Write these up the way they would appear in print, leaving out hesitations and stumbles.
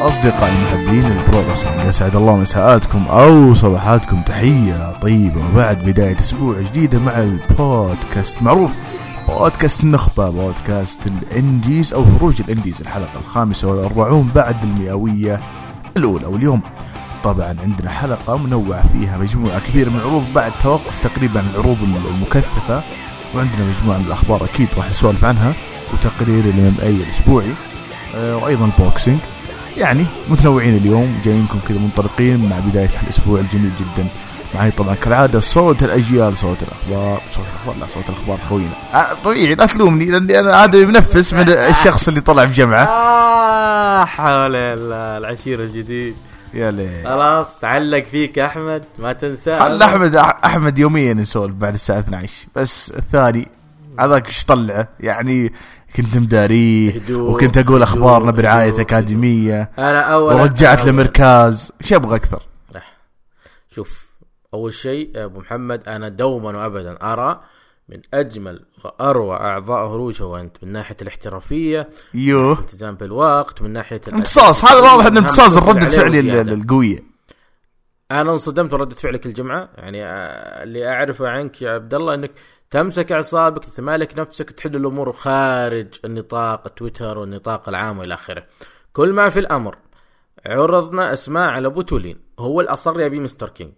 أصدقائي المحبين البروغرس، يسعد الله مساءاتكم أو صباحاتكم، تحية طيبة وبعد بداية أسبوع جديدة مع البودكاست معروف بودكاست النخبة، بودكاست الإنديز أو خروج الإنديز، الحلقة 45 بعد 100 الأولى. واليوم طبعا عندنا حلقة منوعة فيها مجموعة كبيرة من العروض بعد توقف تقريبا العروض المكثفة، وعندنا مجموعة من الأخبار أكيد راح نسولف عنها، وتقرير الMMA الأسبوعي، وأيضا البوكسينج. يعني متنوعين اليوم، جايينكم كذا منطلقين مع بداية الأسبوع الجميل جدا. معي طبعا كالعادة صوت الأجيال، صوت الأخبار، لا صوت الأخبار خوينا طبيعي، لا تلومني لأني أنا عادة بنفس من الشخص اللي طلع في جمعة. حول العشيرة الجديد يا ليه خلاص تعلق فيك أحمد، ما تنسى. أحمد يوميا نسولف بعد الساعة 12، بس الثاني هذاك ايش طلعه يعني. كنت مداريه وكنت أقول أخبارنا برعاية أكاديمية، ورجعت لمركز. شو أبغى أكثر؟ شوف، أول شيء أبو محمد، أنا دوما وأبدا أرى من أجمل وأروع أعضاء هروج هو أنت، من ناحية الاحترافية، الالتزام بالوقت، من ناحية امتصاص. هذا واضح أن امتصاص الردة فعلي القوية. أنا انصدمت ردة فعلك الجمعة، يعني اللي أعرفه عنك يا عبد الله أنك تمسك أعصابك، تتمالك نفسك، تحل الأمور خارج النطاق تويتر والنطاق العام وإلى آخره. كل ما في الأمر عرضنا أسماء على بوتولين، هو الأصر يبي مستر كينج،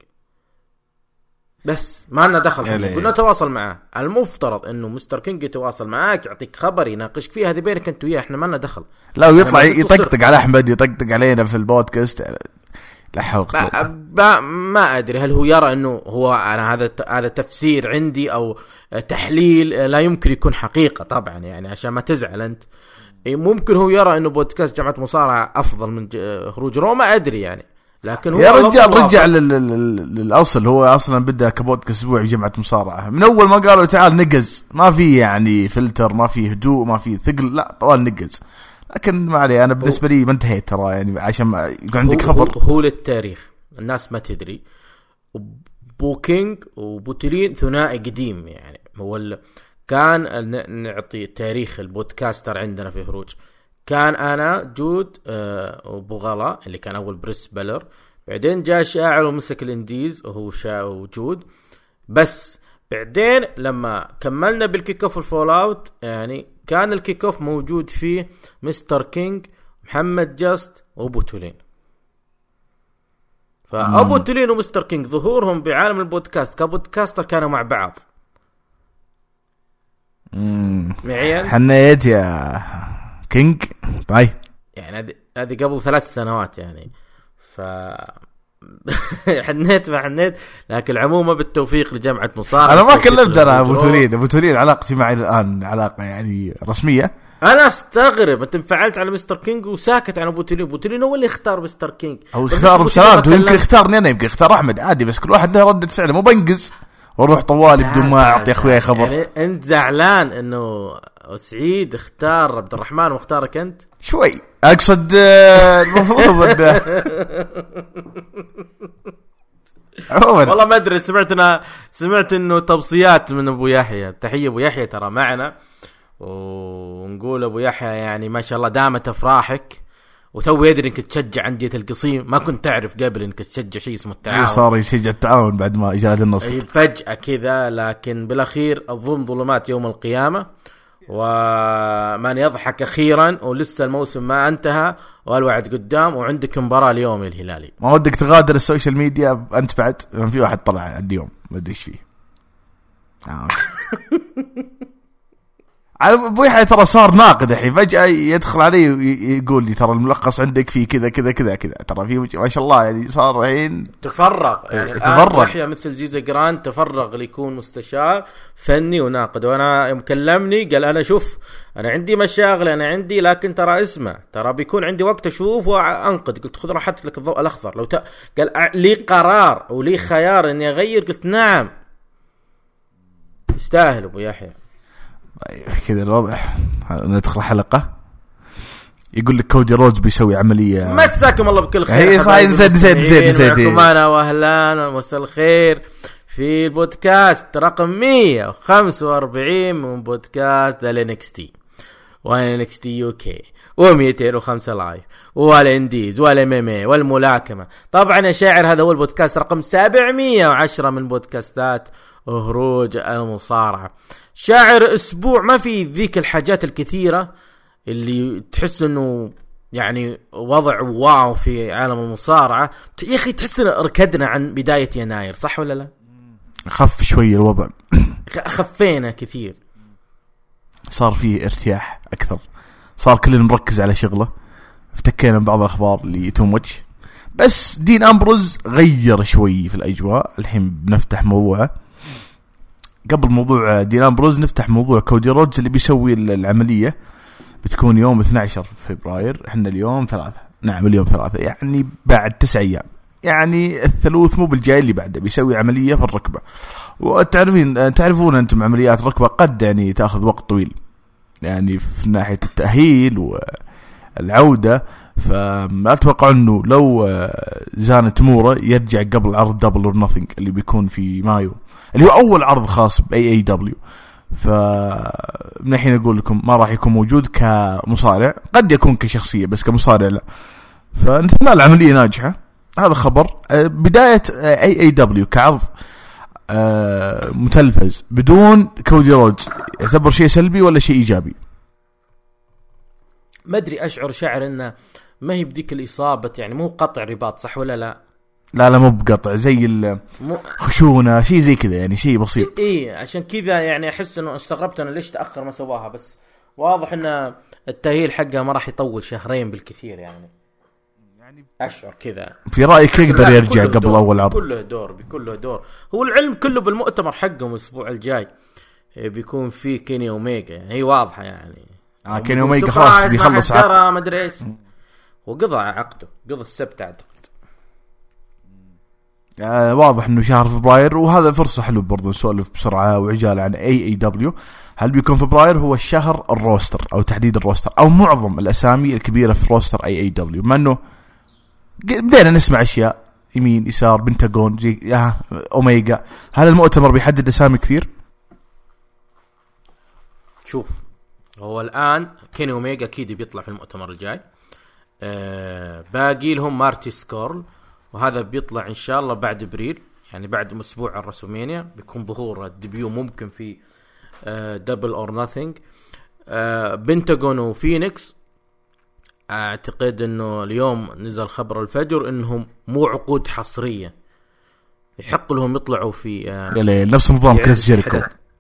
بس ما لنا دخل، كنا نتواصل معاه. المفترض إنه مستر كينج يتواصل معاك، يعطيك خبر، يناقشك فيه، هذه بينك أنت وياه، إحنا ما لنا دخل. لا ويطلع يطقطق على أحمد، يطقطق علينا في البودكاست. ما أدري هل هو يرى أنه هو أنا هذا تفسير عندي أو تحليل لا يمكن يكون حقيقة طبعا، يعني عشان ما تزعل أنت. ممكن هو يرى أنه بودكاست جمعة مصارعة أفضل من خروج رو، ما أدري يعني. لكن هو يا رجال رجع للأصل، هو أصلا بدأ كبودكاست أسبوعي جمعة مصارعة من أول ما قالوا تعال نقز، ما في يعني فلتر، ما في هدوء، ما في ثقل، لا طوال نقز. لكن ما عليه، أنا بالنسبة لي ما انتهيت ترى، يعني عشان ما يكون عندك خبر. هو للتاريخ، الناس ما تدري، بوكينج وبوتلين ثنائي قديم، يعني هو كان نعطي تاريخ البودكاستر عندنا في هروج. كان أنا جود وبوغلا اللي كان أول بريس بلر، بعدين جاء شاعر ومسك الانديز وهو وجود. بس بعدين لما كملنا بالكيك اوف الفول اوت، يعني كان الكيك اوف موجود فيه مستر كينج، محمد جاست وبوتولين. فأبو تولين ومستر كينج ظهورهم بعالم البودكاست كبودكاستر كانوا مع بعض. معين حنيت يا كينج. طيب يعني هذه قبل 3 سنوات يعني، ف حنيت ما حنيت. لكن العموم بالتوفيق لجمعة مصارعة. أنا ما كلمت أنا أبو تولين علاقتي معي الآن علاقة يعني رسمية. أنا استغرب أنت انفعلت على مستر كينج وساكت عن أبو تولين هو اللي اختار مستر كينج، أو اختار بسلامته. يمكن اختارني أنا، يمكن اختار أحمد، عادي، بس كل واحد له ردة فعله، مو بنقز وروح طوالي بدون ما أعطي أخوياي خبر. يعني أنت زعلان إنه سعيد اختار عبد الرحمن واختارك أنت؟ شوي أقصد المفروض والله ما أدري. سمعت إنه توصيات من أبو يحيى. تحية أبو يحيى ترى معنا، ونقول أبو يحيى يعني ما شاء الله دامت أفراحك، وتو يدري إنك تشجع أندية القصيم. ما كنت تعرف قبل إنك تشجع شيء اسمه التعاون. صار يشجع التعاون بعد ما إجاد النصر فجأة كذا. لكن بالأخير الظلم ظلمات يوم القيامة، ومن يضحك أخيرا، ولسه الموسم ما انتهى والوعد قدام، وعندك مباراة اليوم الهلالي. ما ودك تغادر السوشيال ميديا أنت بعد؟ في واحد طلع اليوم ما أدري إيش فيه. أبو يحيى ترى صار ناقد الحين، فجأة يدخل علي ويقول لي ترى الملخص عندك فيه كذا كذا كذا كذا. ترى فيه ما شاء الله يعني صار الحين تفرغ، يعني تفرغ. يحيى مثل زيزا جراند تفرغ ليكون مستشار فني وناقد. وانا يوم كلمني قال انا شوف انا عندي مشاغل، انا عندي، لكن ترى اسمع ترى بيكون عندي وقت اشوف وانقد. قلت خذ راحتك لك الضوء الاخضر. لو قال لي قرار ولي خيار اني اغير، قلت نعم يستاهل ابو يحيى. كذا الوضع. ندخل حلقة يقول لك كودي رودز بيسوي عملية. مساكم الله بكل خير. هي صحيح نسيت معنا واهلا ومساء الخير في البودكاست رقم 145 من بودكاست ال NXT. ولا NXT UK و205 لايف والانديز والMMA والملاكمة. طبعا يا شاعر هذا هو البودكاست رقم 710 من بودكاستات هروج المصارعة. شاعر اسبوع ما في ذيك الحاجات الكثيرة اللي تحس انه يعني وضع واو في عالم المصارعة. يا اخي تحس ان ركدنا عن بداية يناير، صح ولا لا؟ خف شوي الوضع خفينا كثير، صار فيه ارتياح اكثر، صار كلنا مركز على شغله، افتكينا بعض الاخبار اللي تومتش. بس دين امبروز غير شوي في الاجواء. الحين بنفتح موضوعه. قبل موضوع دين امبروز نفتح موضوع كودي رودز اللي بيسوي العمليه. بتكون يوم 12 فبراير، احنا اليوم 3. نعم اليوم 3، يعني بعد 9 أيام، يعني الثلوث مو بالجاي اللي بعده بيسوي عملية في الركبة. تعرفون أنتم عمليات الركبة قد يعني تأخذ وقت طويل، يعني في ناحية التأهيل والعودة. فما أتوقع أنه لو زانت أموره يرجع قبل عرض دبل اور نوثينج اللي بيكون في مايو، اللي هو أول عرض خاص بAEW. فمن الحين أقول لكم ما راح يكون موجود كمصارع، قد يكون كشخصية بس كمصارع لا. فنتمنى العملية ناجحة. هذا خبر بداية AEW كعرض متلفز بدون كودي رودز. يعتبر شيء سلبي ولا شيء إيجابي؟ ما أدري، أشعر شاعر إنه ما هي بذيك الإصابة، يعني مو قطع رباط، صح ولا لا؟ لا مو بقطع، زي الخشونة، شيء زي كذا، يعني شيء بسيط. إيه عشان كذا يعني أحس إنه استغربت أنا ليش تأخر ما سواها. بس واضح إن التأهيل حقه ما راح يطول 2 بالكثير، يعني أشعر كذا. في رأيك يقدر يرجع قبل أول عرض؟ بكله دور. هو العلم كله بالمؤتمر حقهم الأسبوع الجاي بيكون فيه كيني أوميجا، يعني هي واضحة يعني. كيني أوميجا خلاص بيخلص عقده، ما أدري إيش، وقضى عقده، قضى السبت أعتقد. واضح انه شهر فبراير، وهذا فرصة حلوة برضو نسولف بسرعة وعجالة عن AEW. هل بيكون فبراير هو الشهر الروستر او تحديد الروستر او معظم الاسامي الكبيرة في روستر AEW؟ ما انه بدينا نسمع اشياء يمين يسار، بنتاغون زي اوميجا. هل المؤتمر بيحدد اسامي كثير؟ شوف، هو الان كيني اوميجا اكيد بيطلع في المؤتمر الجاي. باقي لهم مارتي سكورل، وهذا بيطلع إن شاء الله بعد أبريل، يعني بعد أسبوع الرسومينيا بيكون ظهور الديبيو ممكن في دبل أور ناثينج. بنتاغون وفينيكس أعتقد أنه اليوم نزل خبر الفجر أنهم مو عقود حصرية، يحق لهم يطلعوا في نفس نظام كريس جيريكو.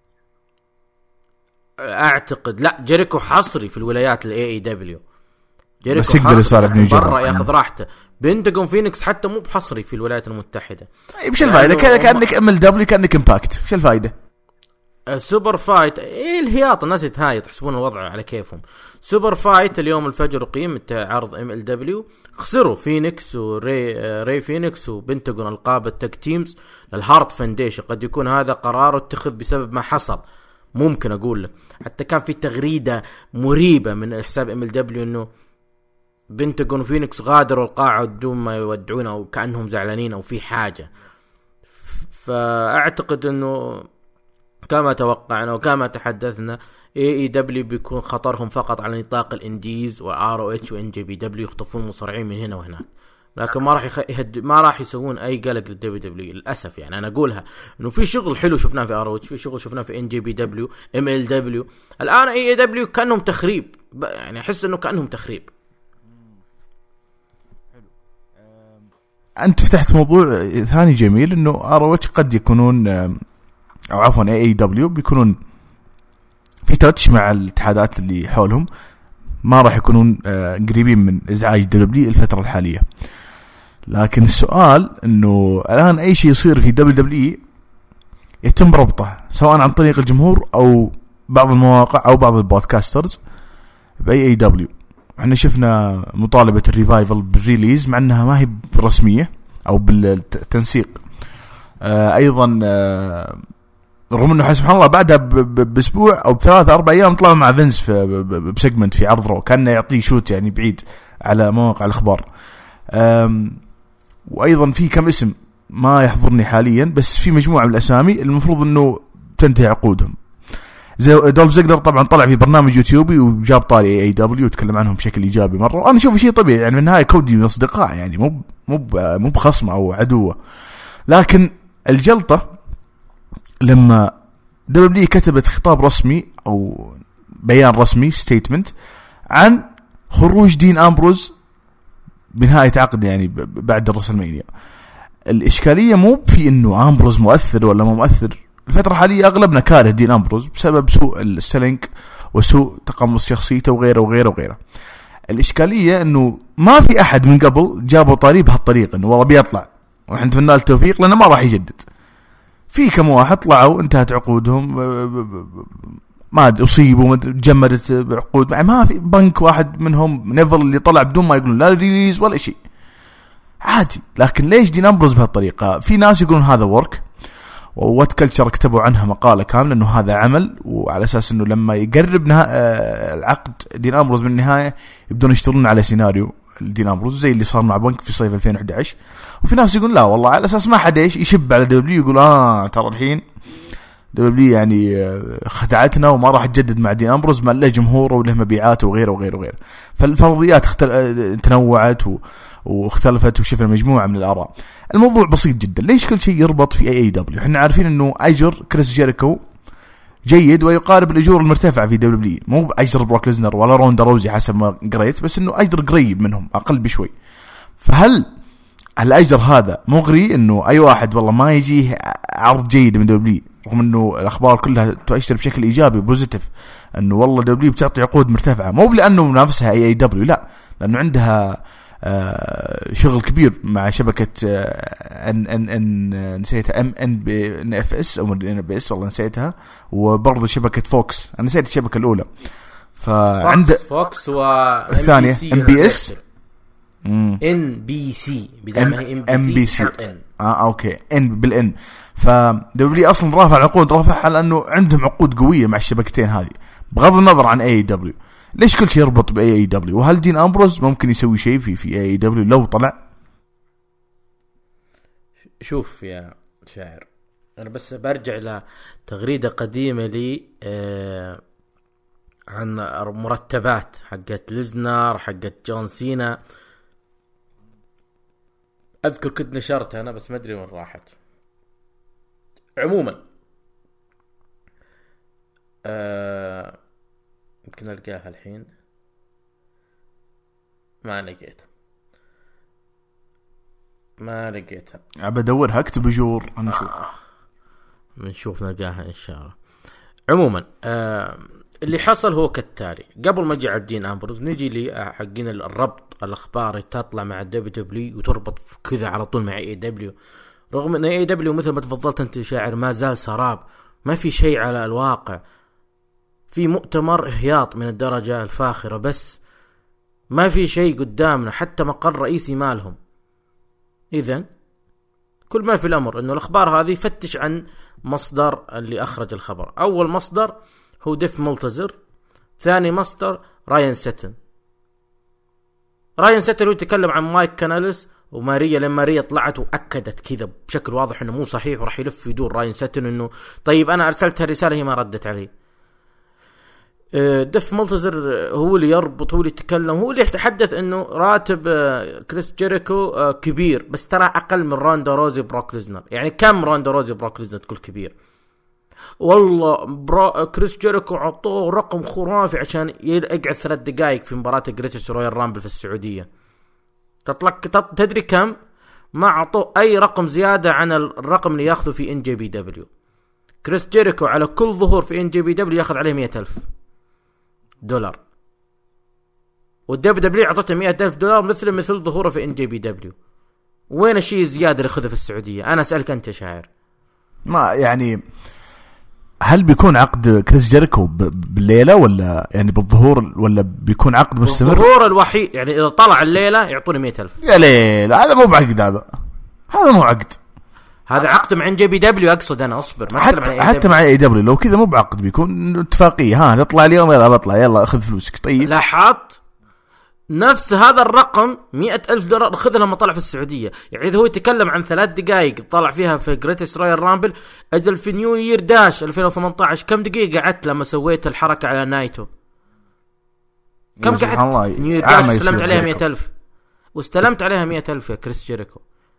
أعتقد لا، جيريكو حصري في الولايات AEW، بس يقدر يصارع في نيوجيرسي برا ياخذ راحته. بنتاغون فينيكس حتى مو بحصري في الولايات المتحدة. ايش الفائده؟ كانك MLW، كانك امباكت، ايش الفائده؟ سوبر فايت الهياط، الناس يتهايط يحسبون الوضع على كيفهم. سوبر فايت اليوم الفجر قيم عرض MLW، خسروا فينيكس وري فينيكس وبنتاغون القاب التاج تيمز للهارت فاونديشن. قد يكون هذا قرار اتخذ بسبب ما حصل، ممكن اقول لك. حتى كان في تغريدة مريبة من حساب MLW انه بنتاغون وفينيكس غادروا القاعة بدون ما يودعون او كأنهم زعلانين او في حاجة. فاعتقد انه كما توقعنا وكما تحدثنا AEW بيكون خطرهم فقط على نطاق الانديز وROH وNJPW، يخطفون مصارعين من هنا وهناك، لكن ما راح يسوون اي قلق للDWW للاسف. يعني انا اقولها انه في شغل حلو شفناه في ROH، في شغل شفناه في NJPW MLW. الان AEW كانهم تخريب، يعني احس انه كانهم تخريب. أنت فتحت موضوع ثاني جميل، إنه ROH قد يكونون أو عفوا AEW بيكونون في تاتش مع الاتحادات اللي حولهم، ما راح يكونون قريبين من إزعاج WWE الفترة الحالية. لكن السؤال إنه الآن أي شيء يصير في WWE يتم ربطه سواء عن طريق الجمهور أو بعض المواقع أو بعض البودكاسترز بAEW. احنا شفنا مطالبة الريفايفل بالريليز مع انها ما هي برسمية او بالتنسيق. ايضا رغم انه سبحان الله بعدها باسبوع او ب3-4 ايام طلعوا مع فينس بسيجمنت في عرض رو، كان يعطيه شوت يعني بعيد على مواقع الاخبار. وايضا في كم اسم ما يحضرني حاليا، بس في مجموعة من الاسامي المفروض انه تنتهي عقودهم. دولف زيجلر طبعا طلع في برنامج يوتيوبي وجاب طاري اي دبليو وتكلم عنهم بشكل ايجابي مره، وانا اشوف شيء طبيعي يعني. في النهايه كودي من اصدقاء يعني، مو بخصمه او عدوه. لكن الجلطه لما دبليو كتبت خطاب رسمي او بيان رسمي ستيتمنت عن خروج دين امبروز بنهايه عقد يعني بعد الرسلمانيا. الاشكاليه مو في انه امبروز مؤثر ولا مو مؤثر. الفتره الحاليه اغلبنا كاره دين امبروز بسبب سوء السلينك وسوء تقمص شخصيته وغيره وغيره وغيره. الاشكاليه انه ما في احد من قبل جابوا طريق بهالطريقه انه والله بيطلع واحنا نتمنى التوفيق لانه ما راح يجدد. في كم واحد طلعوا انتهت عقودهم، ما اصيبوا، تجمدت بعقود، ما في بنك واحد منهم نيفل اللي طلع بدون ما يقولون لا ريليز ولا شيء عادي. لكن ليش دين امبروز بهالطريقه؟ في ناس يقولون هذا ورك، ووات كلتشر كتبوا عنها مقاله كامله انه هذا عمل، وعلى اساس انه لما يقرب العقد دين امبروز من النهايه يبدون يشتغلون على سيناريو دين امبروز زي اللي صار مع بنك في صيف 2011. وفي ناس يقول لا والله على اساس ما حد يشب على دبليو يقول ترى الحين دبليو يعني خدعتنا وما راح تجدد مع دين امبروز ما له جمهوره وله مبيعاته وغيره وغيره وغيره. فالفرضيات تنوعت واختلفت وشفنا مجموعه من الاراء. الموضوع بسيط جدا. ليش كل شيء يربط في اي دبليو؟ احنا عارفين انه اجر كريس جيريكو جيد ويقارب الاجور المرتفعه في دبليو، مو اجر بروك ليزنر ولا روندا روزي حسب ما قريت، بس انه اجر قريب منهم اقل بشوي. فهل الاجر هذا مغري انه اي واحد والله ما يجيه عرض جيد من دبليو، رغم انه الاخبار كلها تؤشر بشكل ايجابي بوزيتيف انه والله دبليو بتعطي عقود مرتفعه، مو لانه منافسها اي دبليو، لا، لانه عندها شغل كبير مع شبكه نسيتها ان اف اس او ان بي اس، والله نسيتها، وبرضه شبكه فوكس، انا نسيت الشبكه الاولى. فعند فوكس والثانيه ام بي اس ان بي سي بدل ام بي سي اوكي ان بالان. فدبليو اصلا رافعها لانه عندهم عقود قويه مع الشبكتين هذه بغض النظر عن اي دبليو. ليش كل شيء يربط باي دبليو؟ وهل دين امبروز ممكن يسوي شيء في اي دبليو لو طلع؟ شوف يا شاعر، انا بس برجع لتغريده قديمه لي عن مرتبات حقت ليزنر حقت جون سينا، اذكر كنت نشرتها انا بس ما ادري وين راحت. عموما يمكن القاها الحين، ما لقيتها بدورها، اكتب جور نشوف نلقاها ان شاء الله. عموما اللي حصل هو كالتالي. قبل ما جاء دين امبروز نجي لي حقين الربط الاخباري تطلع مع دبليو وتربط كذا على طول مع اي دبليو، رغم ان اي دبليو مثل ما تفضلت انت شاعر ما زال سراب، ما في شيء على الواقع، في مؤتمر اهياط من الدرجة الفاخرة بس ما في شيء قدامنا، حتى مقر رئيسي مالهم. إذن كل ما في الأمر أنه الأخبار هذه فتش عن مصدر اللي أخرج الخبر. أول مصدر هو ديف ملتزر، ثاني مصدر راين سيتن هو يتكلم عن مايك كاناليس وماريا، لما ماريا طلعت وأكدت كذا بشكل واضح أنه مو صحيح وراح يلف يدور راين سيتن أنه طيب أنا أرسلتها رسالة هي ما ردت علي. ديف ملتزر هو اللي يربط، هو اللي يتكلم، هو اللي يتحدث انه راتب كريس جيريكو كبير، بس ترى اقل من روندا روزي بروك ليزنر. يعني كم روندا روزي بروك ليزنر تقول كبير؟ والله كريس جيريكو عطوه رقم خرافي عشان يقعد 3 دقائق في مباراة جريتست رويال رامبل في السعودية. تدري كم؟ ما عطوه اي رقم زيادة عن الرقم اللي ياخذه في ان جي بي دبليو. كريس جيريكو على كل ظهور في ان جي بي دبليو ياخذ عليه $100,000، والدبليو عطته $100,000 مثل ظهوره في ان جي بي دبليو. وين الشيء الزياده اللي خذه في السعوديه؟ انا اسالك انت يا شاعر، ما يعني هل بيكون عقد كريس جيريكو بالليله ولا يعني بالظهور، ولا بيكون عقد مستمر؟ الظهور الوحيد يعني اذا طلع الليله يعطوني 100,000. يا ليل، هذا مو بعقد، هذا مو عقد، هذا عقد مع ان جي بي دبليو. اقصد انا اصبر، ما حتى مع اي دبليو لو كذا مو بعقد، بيكون اتفاقيه، تطلع اليوم يلا بطلع، يلا اخذ فلوسك. طيب لاحظت نفس هذا الرقم $100,000 أخذ لما طلع في السعودية. يعني إذا هو يتكلم عن 3 دقائق طلع فيها في جريتست رويال رامبل، أجل في نيو يير داش 2018 كم دقيقة قعدت لما سويت الحركة على نايتو؟ كم قعدت؟ نيو يير داش استلمت عليها 100,000 واستلمت عليها 100,000 يا كريس جيريكو.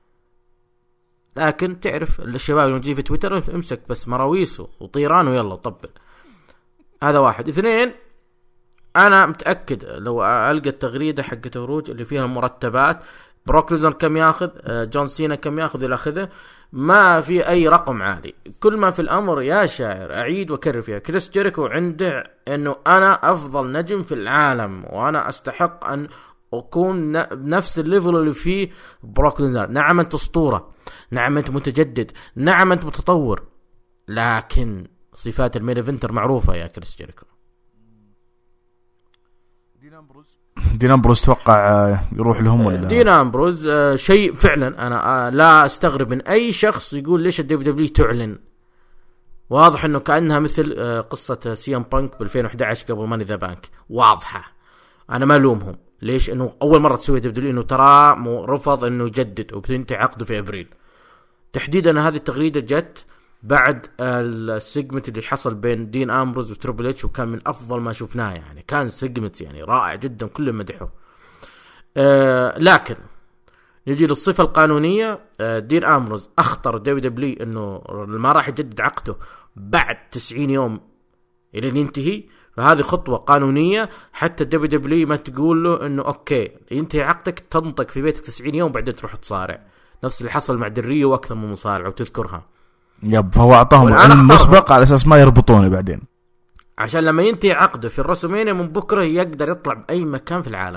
لكن تعرف الشباب اللي يجي في تويتر امسك بس مراويسه وطيران ويلا طبل. هذا 1. 2، انا متاكد لو القى التغريده حقت هروج اللي فيها المرتبات، بروك ليزنر كم ياخذ، جون سينا كم ياخذ الى اخره، ما في اي رقم عالي. كل ما في الامر يا شاعر اعيد واكرر فيها، كريس جيريكو عنده انه انا افضل نجم في العالم وانا استحق ان اكون بنفس الليفل اللي فيه بروك ليزنر. نعم انت اسطوره، نعم انت متجدد، نعم انت متطور، لكن صفات المين ايفنتر معروفه يا كريس جيريكو. دين أمبروز توقع يروح لهم ولا؟ دين أمبروز شيء فعلا انا لا استغرب من اي شخص يقول ليش الدبليو تعلن. واضح انه كانها مثل قصه سي ام بانك ب 2011 قبل ماني ذا بانك، واضحه. انا ما الومهم، ليش؟ انه اول مره تسوي دبليو انه ترى رفض انه يجدد وبتنتهي عقده في ابريل تحديدا. هذه التغريده جت بعد السيجمنت اللي حصل بين دين أمبروز وتريبل اتش، وكان من افضل ما شفناه. يعني كان سيجمنت يعني رائع جدا كل مدحه. لكن نجي للصفه القانونيه. دين أمبروز اخطر دبليو انه ما راح يجدد عقده بعد 90 يوم الى ينتهي، فهذه خطوه قانونيه. حتى دبليو ما تقول له انه اوكي ينتهي عقدك تنطق في بيتك 90 يوم بعدين تروح تصارع، نفس اللي حصل مع دريو واكثر من مصارع وتذكرها. فهو اعطاهم علم مسبق على اساس ما يربطونه بعدين، عشان لما ينتهي عقده في الرسومينيا من بكره يقدر يطلع باي مكان في العالم.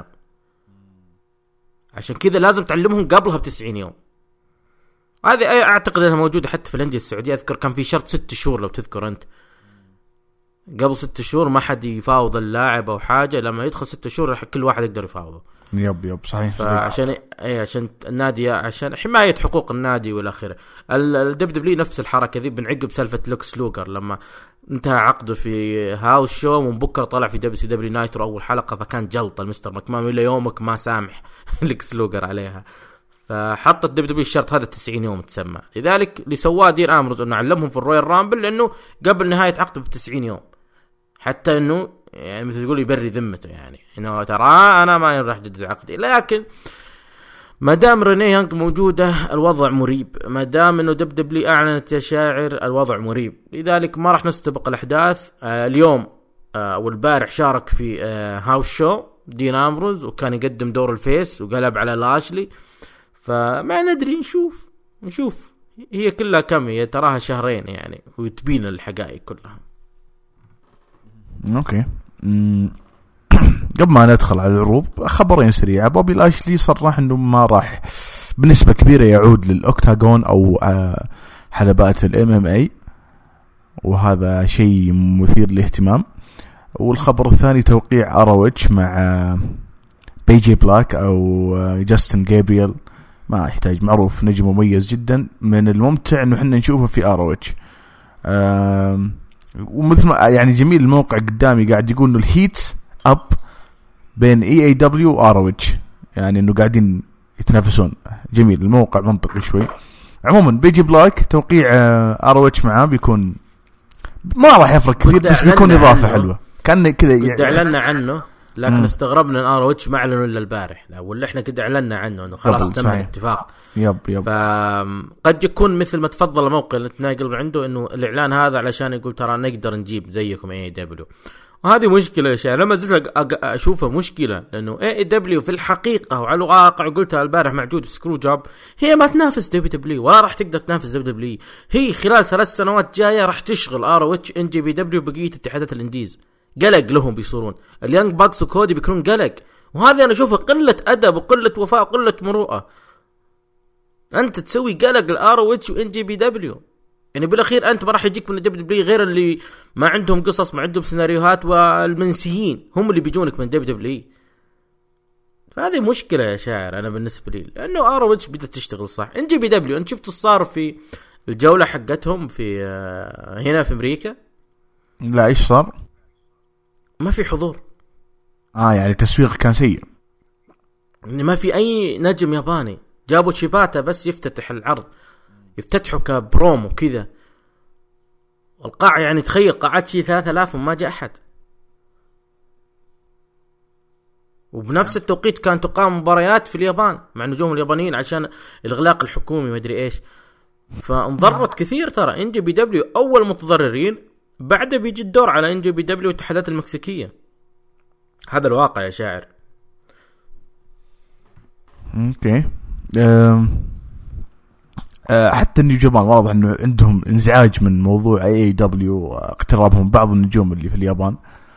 عشان كذا لازم تعلمهم قبلها ب90 يوم. هذه اعتقد انها موجوده حتى في الانديه السعوديه. اذكر كان في شرط 6 شهور لو تذكر انت، قبل 6 شهور ما حد يفاوض اللاعب او حاجه، لما يدخل 6 شهور كل واحد يقدر يفاوضه. يب صحيح. عشان عشان النادي، عشان حمايه حقوق النادي والاخيره. الدبليو نفس الحركه ذي بنعقب سالفه لوكس لوجر لما انتهى عقده في هاوس شو، ومن بكره طلع في دبليو نايترو اول حلقه، فكان جلطه المستر ماكمان الى يومك ما سامح لوكس لوجر عليها. فحط الدبليو الشرط هذا 90 يوم تسمى. لذلك اللي سواه دين أمبروز انه علمهم في الرويال رامبل لانه قبل نهايه عقده ب90 يوم، حتى انه يعني مثل تقول يبري ذمته، يعني انه ترى انا ما راح اجدد عقدي. لكن ما دام ريني يانغ موجوده الوضع مريب، ما دام انه دبليو اعلنت يا شاعر الوضع مريب. لذلك ما راح نستبق الاحداث. اليوم والبارح شارك في هاوس شو دين أمبروز، وكان يقدم دور الفيس وقلب على لاشلي. فما ندري، نشوف هي كلها كم، هي تراها شهرين يعني وتبين الحقائق كلها. اوكي. قبل ما ندخل على العروض خبرين سريعة. بوبي لاشلي صرح انه ما راح بنسبة كبيرة يعود للأوكتاغون او حلبات الMMA، وهذا شيء مثير للاهتمام. والخبر الثاني توقيع ROH مع بيجي بلاك او جاستن جابرييل، ما يحتاج، معروف نجم مميز جدا. من الممتع انه احنا نشوفه في ROH. ومثل ما يعني جميل الموقع قدامي قاعد يقول انه الهيت اب بين EAW و ROH، يعني انه قاعدين يتنافسون. جميل الموقع منطقي شوي. عموما بيجي بلاك توقيع ROH معاه بيكون ما راح يفرق كثير، بس بيكون اضافه حلوه كان كذا يعني. اعلنا عنه لكن استغربنا ان ROH ما اعلنوا الا البارح، لا ولا احنا كده اعلنا عنه انه خلاص تم الاتفاق. يب فقد يكون مثل ما تفضل الموقع اللي تناقل عنده انه الاعلان هذا علشان يقول ترى نقدر نجيب زيكم AEW. وهذه مشكله يا شباب، لما زلت اشوفها مشكله، لانه AEW في الحقيقه وعلى الواقع قلتها البارح موجود في سكرو جوب، هي ما تنافس WWE ولا راح تقدر تنافس WWE. هي خلال 3 سنوات جايه راح تشغل ROH NJPW بقيه اتحادات الانديز. قلق لهم بيصيرون اليانج باكس وكودي بيكونون قلق، وهذا انا اشوفه قله ادب وقله وفاء وقله مروءه. انت تسوي قلق الROH وNJPW، يعني بالاخير انت ما راح يجيك من WWE غير اللي ما عندهم قصص ما عندهم سيناريوهات، والمنسيين هم اللي بيجونك من WWE. فهذه مشكله يا شاعر انا بالنسبه لي، لانه ROH بدأت تشتغل صح. NJPW انت شفت صار في الجوله حقتهم في هنا في امريكا؟ لا ايش صار؟ ما في حضور. يعني التسويق كان سيء. ما في اي نجم ياباني. جابوا شيباتا بس يفتتح العرض، يفتتحوا كبرومو كذا، والقاعة يعني تخيل قاعات شي 3000 وما جاء أحد. وبنفس التوقيت كانت تقام مباريات في اليابان مع نجوم اليابانيين عشان الإغلاق الحكومي ما أدري إيش. فانضرت كثير ترى. إن جي بي دبليو أول متضررين، بعده بيجي الدور على إن جي بي دبليو والاتحادات المكسيكية. هذا الواقع يا شاعر. اوكي. حتى اليابان واضح انه عندهم انزعاج من موضوع اي دبليو اقترابهم بعض النجوم اللي في اليابان.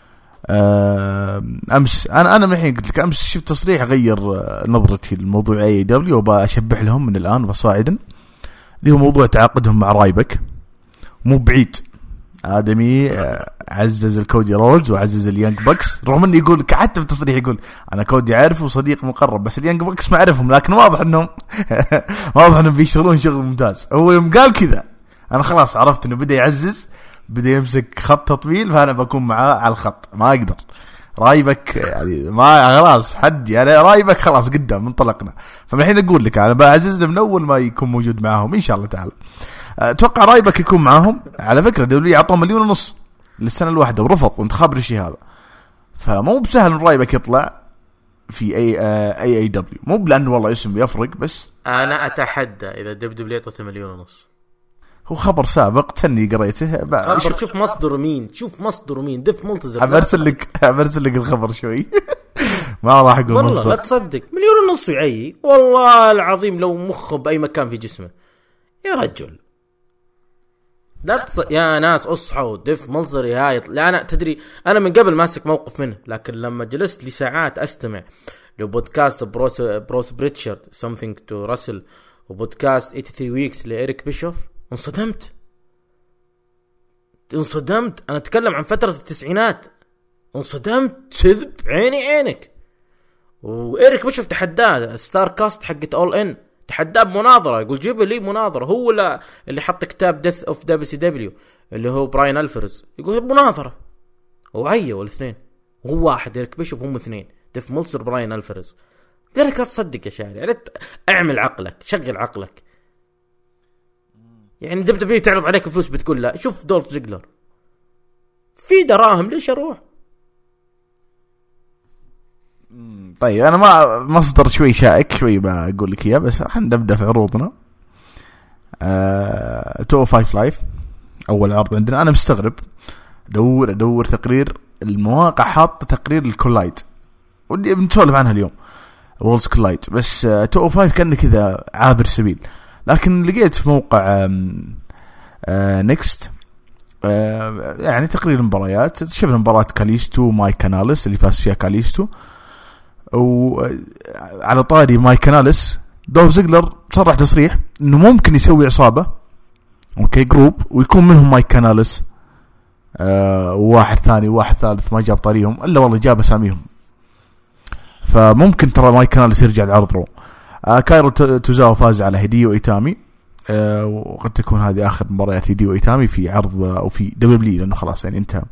امس انا من الحين قلت لك، امس شفت تصريح غير نظرتي للموضوع اي دبليو، وبشبح لهم من الان فصاعدا اللي هو موضوع تعاقدهم مع رايبك. مو بعيد آدمي عزز الكودي رولز وعزز اليانج بوكس، رغم انه يقول حتى في التصريح يقول انا كودي عارفه وصديق مقرب، بس اليانج بوكس ما اعرفهم، لكن واضح انهم واضح انهم بيشتغلون شغل ممتاز. هو يوم قال كذا انا خلاص عرفت انه بدا يعزز، بدا يمسك خط تطويل، فانا بكون معاه على الخط، ما اقدر رايبك يعني ما خلاص حد يعني رايبك خلاص قدام انطلقنا. فمن الحين اقول لك انا بعزز له من اول ما يكون موجود معاهم ان شاء الله تعالى. اتوقع رايبك يكون معاهم. على فكره دبليو يعطون 1.5 مليون للسنه الواحده ورفض، وانت خابر الشيء هذا. فمو بسهل ان رايبك يطلع في اي دبليو، مو لانه والله اسم يفرق، بس انا اتحدى اذا دبليو يعطوا 1.5 مليون. هو خبر سابق تني قريته. خبر شوف مصدره مين، شوف مصدره مين، دف ملتزم. ابرسل لك الخبر شوي. ما راح اقول والله مصدر. لا تصدق 1.5 مليون يعي والله العظيم لو مخه باي مكان في جسمه يا رجل. لا يا ناس اصحوا، دف ملزري هاي. لا انا تدري انا من قبل ماسك موقف منه، لكن لما جلست لي ساعات استمع لبودكاست بروس بريتشارد something to راسل وبودكاست 83 ويكس لإيريك بيشوف، انصدمت. انا اتكلم عن فترة التسعينات، انصدمت تذب عينك. وإيريك بيشوف تحداه ستار كاست حقت اول ان، تحداه بمناظرة، يقول جيب لي مناظرة. هو اللي حط كتاب ديث اوف WCW اللي هو براين ألفرز، يقول مناظرة وعيه الاثنين، وهو واحد إيريك بيشوف هم اثنين، ديف مولسر براين ألفرز. قالك لا تصدق يا شاعر، يعني اعمل عقلك، شغل عقلك. يعني دبليو تعرض عليك فلوس بتقول لا، شوف دولف زيجلر في دراهم ليش اروح؟ طيب انا ما مصدر شوي شائك شوي بقول لك اياه، بس خلينا نبدا في عروضنا. 205 لايف اول عرض عندنا. انا مستغرب ادور تقرير المواقع، حاط تقرير الكولايد واللي بنسولف عنها اليوم وولز كولايد، بس 205 كان كذا عابر سبيل. لكن لقيت في موقع نيكست يعني تقرير المباريات. شفنا مباراة كاليستو مايك كاناليس اللي فاز فيها كاليستو، وعلى طاري مايك كاناليس دولف زيجلر صرح تصريح انه ممكن يسوي عصابة اوكي جروب ويكون منهم مايك كاناليس وواحد ثاني وواحد ثالث ما جاب طاريهم الا والله جاب اساميهم. فممكن ترى مايك كاناليس يرجع العرض رو. كايرو توزاوا فاز على هيديو ايتامي، وقد تكون هذه اخر مباريات هيديو ايتامي في عرض او في دبليو، لانه خلاص يعني انتهى.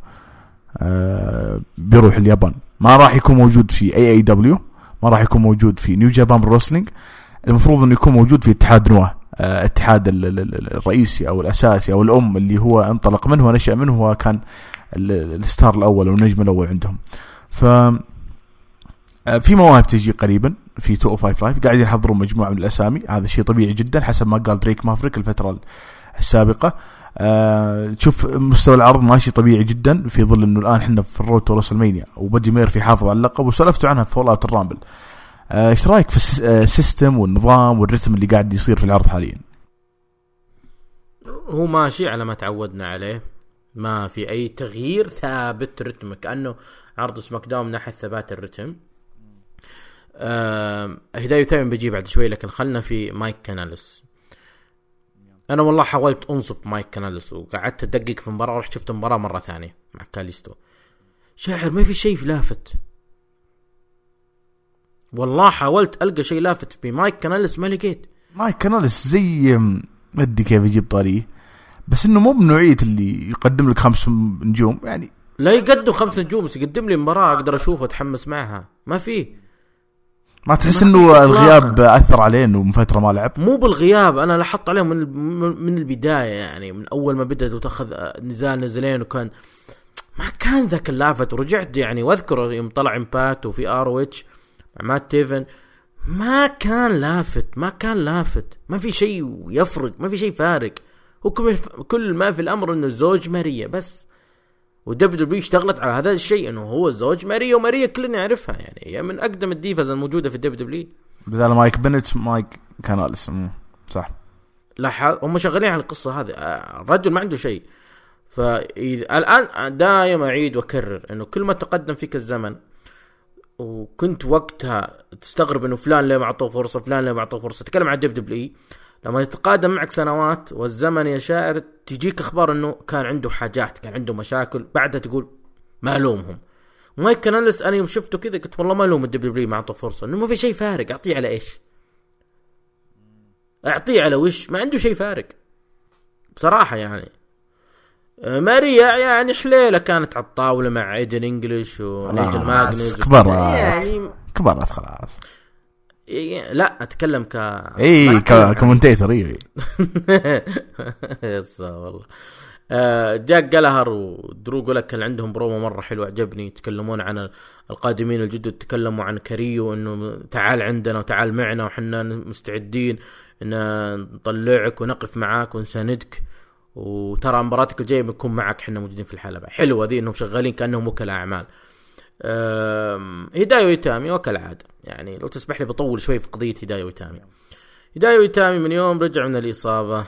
بيروح اليابان، ما راح يكون موجود في اي دبليو، ما راح يكون موجود في نيو جابان روسلينج. المفروض انه يكون موجود في اتحاد نواه، اتحاد الرئيسي او الاساسي او الام اللي هو انطلق منه ونشأ منه، هو كان الستار الاول والنجم الاول عندهم. ف في مواهب تجي قريبا في 205 لايف، قاعدين يحضرون مجموعة من الأسامي. هذا شيء طبيعي جدا حسب ما قال دريك مافريك الفترة السابقة. تشوف مستوى العرض ماشي طبيعي جدا في ظل انه الان احنا في الرود تو راسلمانيا وبدي ميرفي حافظ على اللقب، وسولفتوا عنها في فول اوت الرامبل. ايش رايك في السيستم والنظام والرتم اللي قاعد يصير في العرض حاليا؟ هو ماشي على ما تعودنا عليه، ما في اي تغيير، ثابت رتم كأنه عرض سماك داون من ناحية ثبات الرتم. هداية تايم بيجي بعد شوي، لكن خلنا في مايك كاناليس. انا والله حاولت انصف مايك كاناليس وقعدت ادقق في المباراة، ورحت شفت المباراة مرة ثانية مع كاليستو. شاعر ما في شيء لافت، والله حاولت القى شيء لافت في مايك كاناليس ما لقيت. مايك كاناليس زي مدي كيف يجيب طريقه، بس انه مو بنوعية اللي يقدم لك 5 نجوم يعني. لا يقدم 5 نجوم، بس يقدم لي مباراة اقدر اشوفها اتحمس معها، ما فيه. ما تحس انه الغياب اثر عليه انه من فتره ما لعب؟ مو بالغياب، انا لاحظت عليه من البدايه، يعني من اول ما بدأت وتاخذ نزالين وكان ما كان ذاك اللافت. ورجعت يعني واذكر يوم طلع امباكت وفي ار مع تيفن ما كان لافت، ما في شيء يفرق، ما في شيء فارق. هو كل ما في الامر انه الزوج ماريا بس، ودبليو اشتغلت على هذا الشيء انه هو الزوج ماريا، وماريا كلنا نعرفها يعني هي من اقدم الديفاز الموجوده في دبليو. بدل مايك بنت مايك كاناليس صح. لاحظ هم شغالين على القصه هذه، الرجل ما عنده شيء. فاذا الان دائما اعيد واكرر انه كل ما تقدم فيك الزمن، وكنت وقتها تستغرب انه فلان ليه ما اعطوه فرصه، فلان ليه ما اعطوه فرصه. تكلم عن دبليو لما يتقادم معك سنوات والزمن يا شاعر تجيك اخبار انه كان عنده حاجات، كان عنده مشاكل، بعدها تقول ما الومهم. مايك كاناليس انا يوم شفته كذا قلت والله ما الوم الدبليو ما اعطوه فرصه، انه ما في شيء فارق. اعطيه على ايش؟ اعطيه على وش؟ ما عنده شيء فارق بصراحه. يعني ماريا يعني حليله كانت على الطاوله مع ايدن انجلش ونيجل ماجنس كبرت خلاص. لا اتكلم كومنتيتر. اي والله جاك جالهر ودرو قالك كان عندهم برومو مره حلو عجبني، يتكلمون عن القادمين الجدد، تكلموا عن كاريو انه تعال عندنا وتعال معنا وحنا مستعدين ان نطلعك ونقف معاك ونساندك، وترى مباراتك الجايه بنكون معك، حنا موجودين في الحلبة. حلوه ذي انهم شغالين كانهم وكلاء اعمال. هدايو ويتامي وكالعاده يعني لو تسمح لي بطول شوي في قضيه هدايو ويتامي من يوم رجع من الاصابه،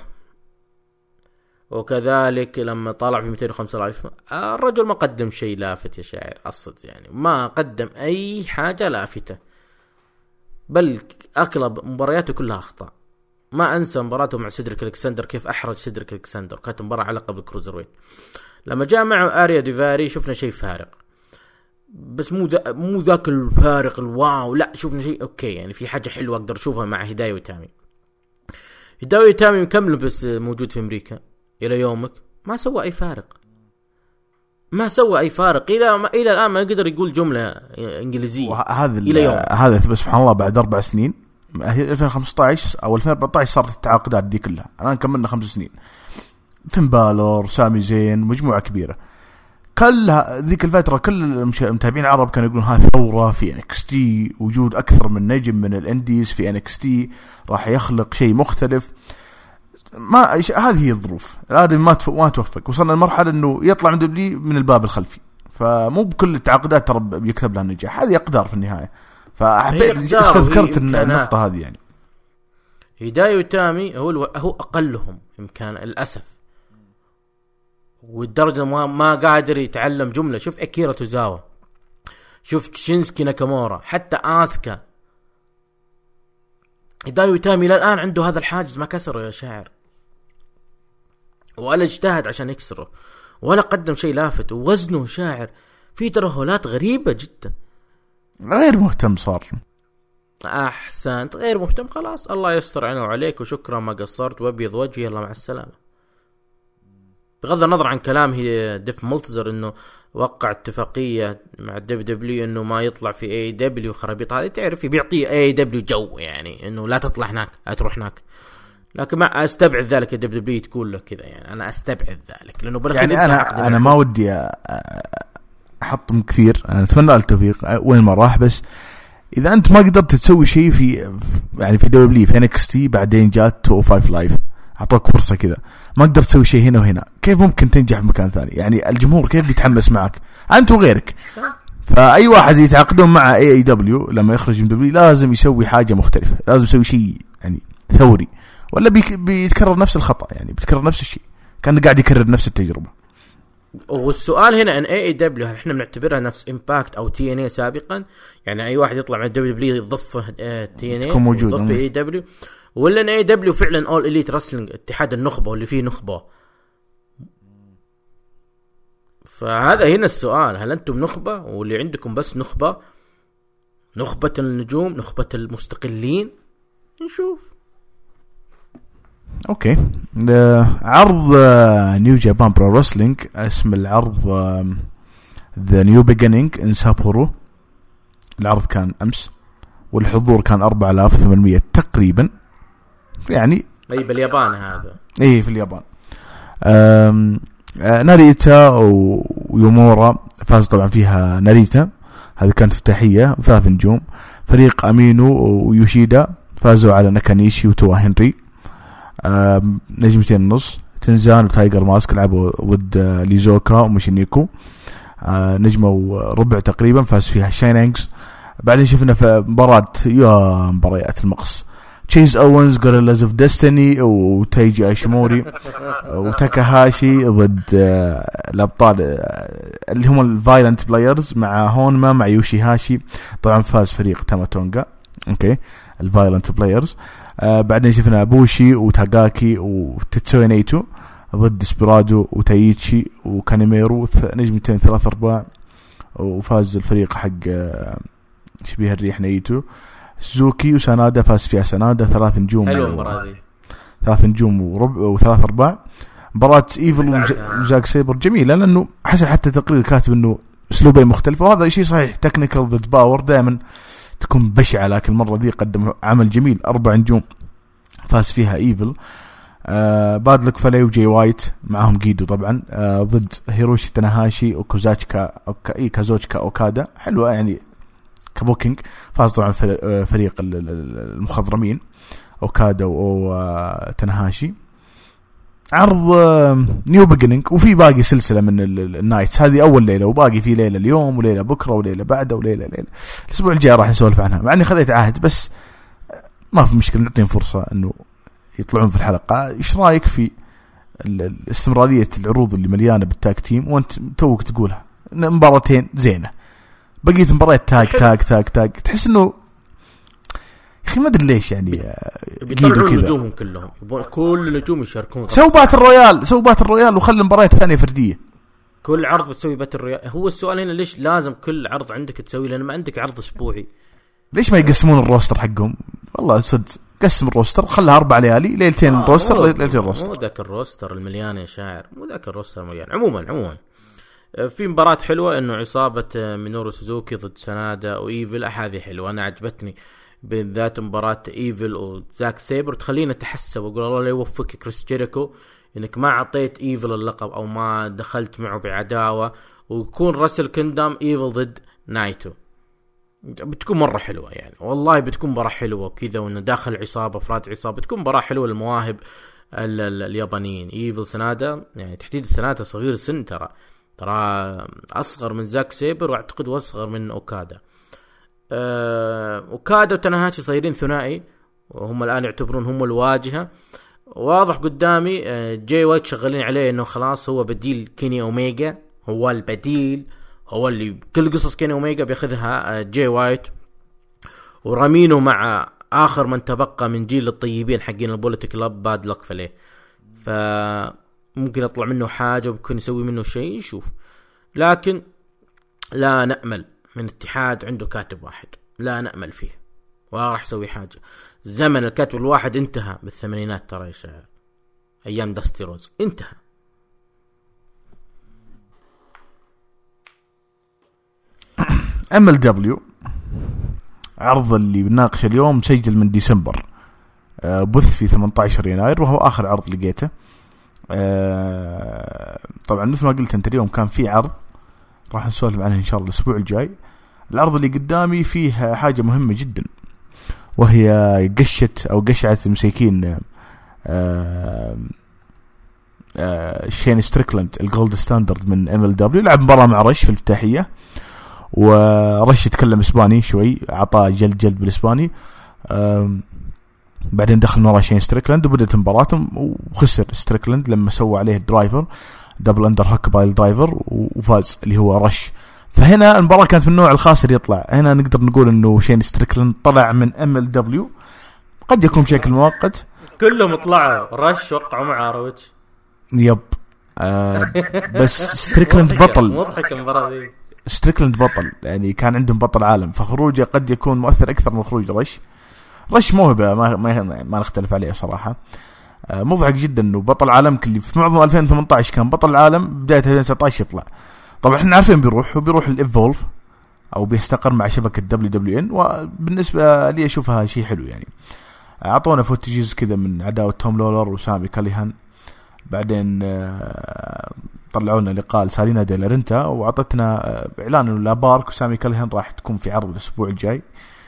وكذلك لما طلع في 205 لايف الرجل ما قدم شيء لافت يا شاعر الصد، يعني ما قدم اي حاجه لافته، بل اغلب مبارياته كلها اخطاء. ما انسى مباراته مع سيدريك الكسندر كيف احرج سيدريك الكسندر، كانت مباراه على لقب الكروزر ويت. لما جاء معه اريا ديفاري شفنا شيء فارق، بس مو ذاك الفارق الواو، لا شوفنا شيء اوكي، يعني في حاجه حلوه اقدر اشوفها مع هدايو ويتامي مكمل بس موجود في امريكا الى يومك ما سوى اي فارق الى الان ما يقدر يقول جمله انجليزيه. هذا بس سبحان الله بعد 4 سنين 2015 او 2014 صارت التعاقدات دي كلها. الان كملنا 5 سنين، فين بالور، سامي زين، مجموعه كبيره. كلها ذيك الفتره كل المتابعين العرب كانوا يقولون هذه ثوره في NXT، وجود اكثر من نجم من الانديز في NXT راح يخلق شيء مختلف. ما هذه هي الظروف، الادمي ما توفق، وصلنا لمرحله انه يطلع من الباب الخلفي. فمو بكل التعاقدات ترى بيكتب لها النجاح، هذه اقدار في النهايه. فحبيت استذكرت النقطه هذه. يعني هدايو تامي هو اقلهم امكان للاسف، والدرجه ما قادر يتعلم جمله. شوف اكيرا توزاوا، شوف شينسكي ناكامورا، حتى اسكا. هدايو تامي الان عنده هذا الحاجز ما كسره يا شاعر، ولا اجتهد عشان يكسره، ولا قدم شيء لافت. ووزنه شاعر في ترهلات غريبه جدا، غير مهتم صار. احسنت، غير مهتم. خلاص الله يستر علينا وعليك، وشكرا ما قصرت، وابيض وجهي، يلا مع السلامه. بغض النظر عن كلام هي ديف ملتزر انه وقع اتفاقيه مع دبليو انه ما يطلع في اي دبليو خرابيط، هذه تعرف بيعطيه اي دبليو جو، يعني انه لا تطلع هناك لا تروح هناك. لكن ما استبعد ذلك دبليو تقول له كذا، يعني انا استبعد ذلك لانه يعني انا ما ودي احطم كثير. انا اتمنى التوفيق وين ما راح، بس اذا انت ما قدرت تسوي شيء في يعني في دبليو في NXT، بعدين جات 205 لايف اعطوك فرصه كذا، ما قدرت تسوي شيء هنا وهنا، كيف ممكن تنجح في مكان ثاني؟ يعني الجمهور كيف بيتحمس معك انت وغيرك؟ فاي واحد يتعاقدون مع AEW لما يخرج من دبليو لازم يسوي حاجه مختلفه، لازم يسوي شيء يعني ثوري، ولا بيتكرر نفس الخطا، يعني بيتكرر نفس الشيء، كان قاعد يكرر نفس التجربه. والسؤال هنا ان AEW هل احنا بنعتبرها نفس امباكت او TNA سابقا؟ يعني اي واحد يطلع من دبليو يضفه TNA تكون موجود يضف AEW، ولا ان AEW فعلا اول اليت رسلينج، اتحاد النخبه واللي فيه نخبه؟ فهذا هنا السؤال، هل انتم نخبه واللي عندكم بس نخبه النجوم، نخبه المستقلين؟ نشوف. اوكي، عرض نيو جابان برو رسلينج، اسم العرض ذا نيو بيجينينج ان سابورو. العرض كان امس والحضور كان 4800 تقريبا يعني. اي باليابان هذا، اي في اليابان. ناريتا ويومورا فاز طبعا فيها ناريتا، هذه كانت افتتاحية و3 نجوم. فريق أمينو ويوشيدا فازوا على ناكانيشي وتوا هنري. 2 نجمتين ونص. تنزان وتايجر ماسك لعبوا ضد ليزوكا وموشينيكو، 1.25 نجمة تقريبا فاز فيها شاينينجز. بعدين شفنا في مباريات المقص، تشيز أوينز غوريلاز اوف ديستني وتايجي ايشيموري وتاكاهاشي ضد الابطال اللي هم الفايلنت بلايرز مع هونما مع يوشي هاشي. طبعا فاز فريق تاماتونغا اوكي الفايلنت بلايرز. بعدين شفنا بوشي وتاغاكي وتيتسوي نيتو ضد ديسبرادو وتايتشي وكانيميرو 2-3-4 وفاز الفريق حق شبيه الريح نيتو. سوزوكي وسانادا فاز فيها سانادا 3 نجوم. حلوه المباراه دي، 3 نجوم وربع و3-4. مباراة ايفل وزاك سيبر جميلة لانه حتى تقرير كاتب انه اسلوبين مختلفة، وهذا شيء صحيح. تكنيكال ضد باور دائما تكون بشعة، لكن المرة دي قدم عمل جميل. 4 نجوم فاز فيها ايفل. بادلك فالي وجي وايت معهم جيدو طبعا ضد هيروشي تاناهاشي وكوزاتشكا كازوتشكا اوكادا. حلوة يعني كبوكينج. فاز طبعا فريق المخضرمين اوكادا وتاناهاشي. عرض نيو بيجنينج، وفي باقي سلسلة من النايتس. هذه أول ليلة، وباقي في ليلة اليوم وليلة بكرة وليلة بعده وليلة الأسبوع الجاي راح نسولف عنها، مع أني خذيت عهد بس ما في مشكلة نعطيهم فرصة أنه يطلعون في الحلقة. إيش رأيك في استمرارية العروض اللي مليانة بالتاك تيم وأنت توك تقولها مباراتين زينة، بقيت مباريات تاك تحس أنه يا أخي ما أدري ليش يعني بيطلعون نجومهم كلهم، كل النجوم يشاركون. سو بات الرويال وخلي مباريات ثانية فردية. كل عرض بتسوي بات الرويال. هو السؤال هنا ليش لازم كل عرض عندك تسوي؟ لأن ما عندك عرض أسبوعي. ليش ما يقسمون الروستر حقهم؟ والله صدق قسم الروستر، خلها 4 ليالي، ليلتين روستر ليلتين روستر. مو ذاك الروستر المليان يا شاعر، مو ذاك الروستر مليان. عموما في مباراة حلوة انه عصابة مينورو سوزوكي ضد سانادا وايفل، هذه حلوة انا عجبتني بالذات مباراة ايفل وزاك سيبر. تخلينا نتحسب واقول الله لا يوفقك كريس جيريكو انك ما عطيت ايفل اللقب او ما دخلت معه بعداوة، ويكون راسل كندام ايفل ضد نايتو. بتكون مرة حلوة يعني، والله بتكون مباراة حلوة كذا، وانه داخل عصابة افراد عصابة. بتكون مباراة حلوة للمواهب اليابانيين. ايفل سانادا يعني تحديد سانادا صغير السن، ترى اصغر من زاك سيبر واعتقد واصغر من اوكادا. اوكادا وتاناهاشي صايرين ثنائي، وهم الان يعتبرون هم الواجهة. واضح قدامي جاي وايت شغالين عليه انه خلاص هو بديل كيني اوميجا، هو البديل، هو اللي كل قصص كيني اوميجا بياخذها جاي وايت، ورامينه مع اخر من تبقى من جيل الطيبين حقين البوليت كلاب باد لك فليه. فممكن يطلع منه حاجة وممكن يسوي منه شيء نشوف، لكن لا نأمل من اتحاد عنده كاتب واحد، لا نأمل فيه ولا راح يسوي حاجة. زمن الكاتب الواحد انتهى بالثمانينات ترى يا شاعر، ايام داستي روز انتهى. MLW عرض اللي بناقش اليوم مسجل من ديسمبر، بث في 18 يناير وهو آخر عرض لقيته. طبعا مثل ما قلت انت اليوم كان في عرض راح نسولف عنه ان شاء الله الاسبوع الجاي. العرض اللي قدامي فيه حاجة مهمة جدا، وهي قشعة مساكين شين ستريكلاند الجولد ستاندرد من MLW. لعب مباراة مع رش في الافتتاحية، ورش يتكلم اسباني شوي، عطاه جلد بالاسباني. بعدين دخل ورا شين ستريكلاند وبدأت مباراتهم، وخسر ستريكلاند لما سوى عليه الدرايفر دبل اندر هوك بايل درايفر وفاز اللي هو رش. فهنا المباراة كانت من النوع الخاسر يطلع. هنا نقدر نقول انه شين ستريكلاند طلع من MLW، قد يكون بشكل مؤقت. كلهم طلعوا، رش وقعوا مع رويتش. يب بس ستريكلاند بطل. مضحك المباراة دي. ستريكلاند بطل يعني، كان عندهم بطل عالم، فخروجه قد يكون مؤثر أكثر من خروج رش موهبة ما نختلف عليه صراحة. مضحك جدا إنه بطل عالم كل في معظم 2018 كان بطل العالم، بداية 2019 يطلع. طبعا احنا عارفين بيروح الإيفولف او بيستقر مع شبكه WWN، وبالنسبه لي اشوفها شيء حلو يعني. اعطونا فوتجز كذا من عداوه توم لولر وسامي كاليهان، بعدين طلعوا لنا لقاء سالينا دي لارنتا، وعطتنا اعلان انه لابارك وسامي كاليهان راح تكون في عرض الاسبوع الجاي.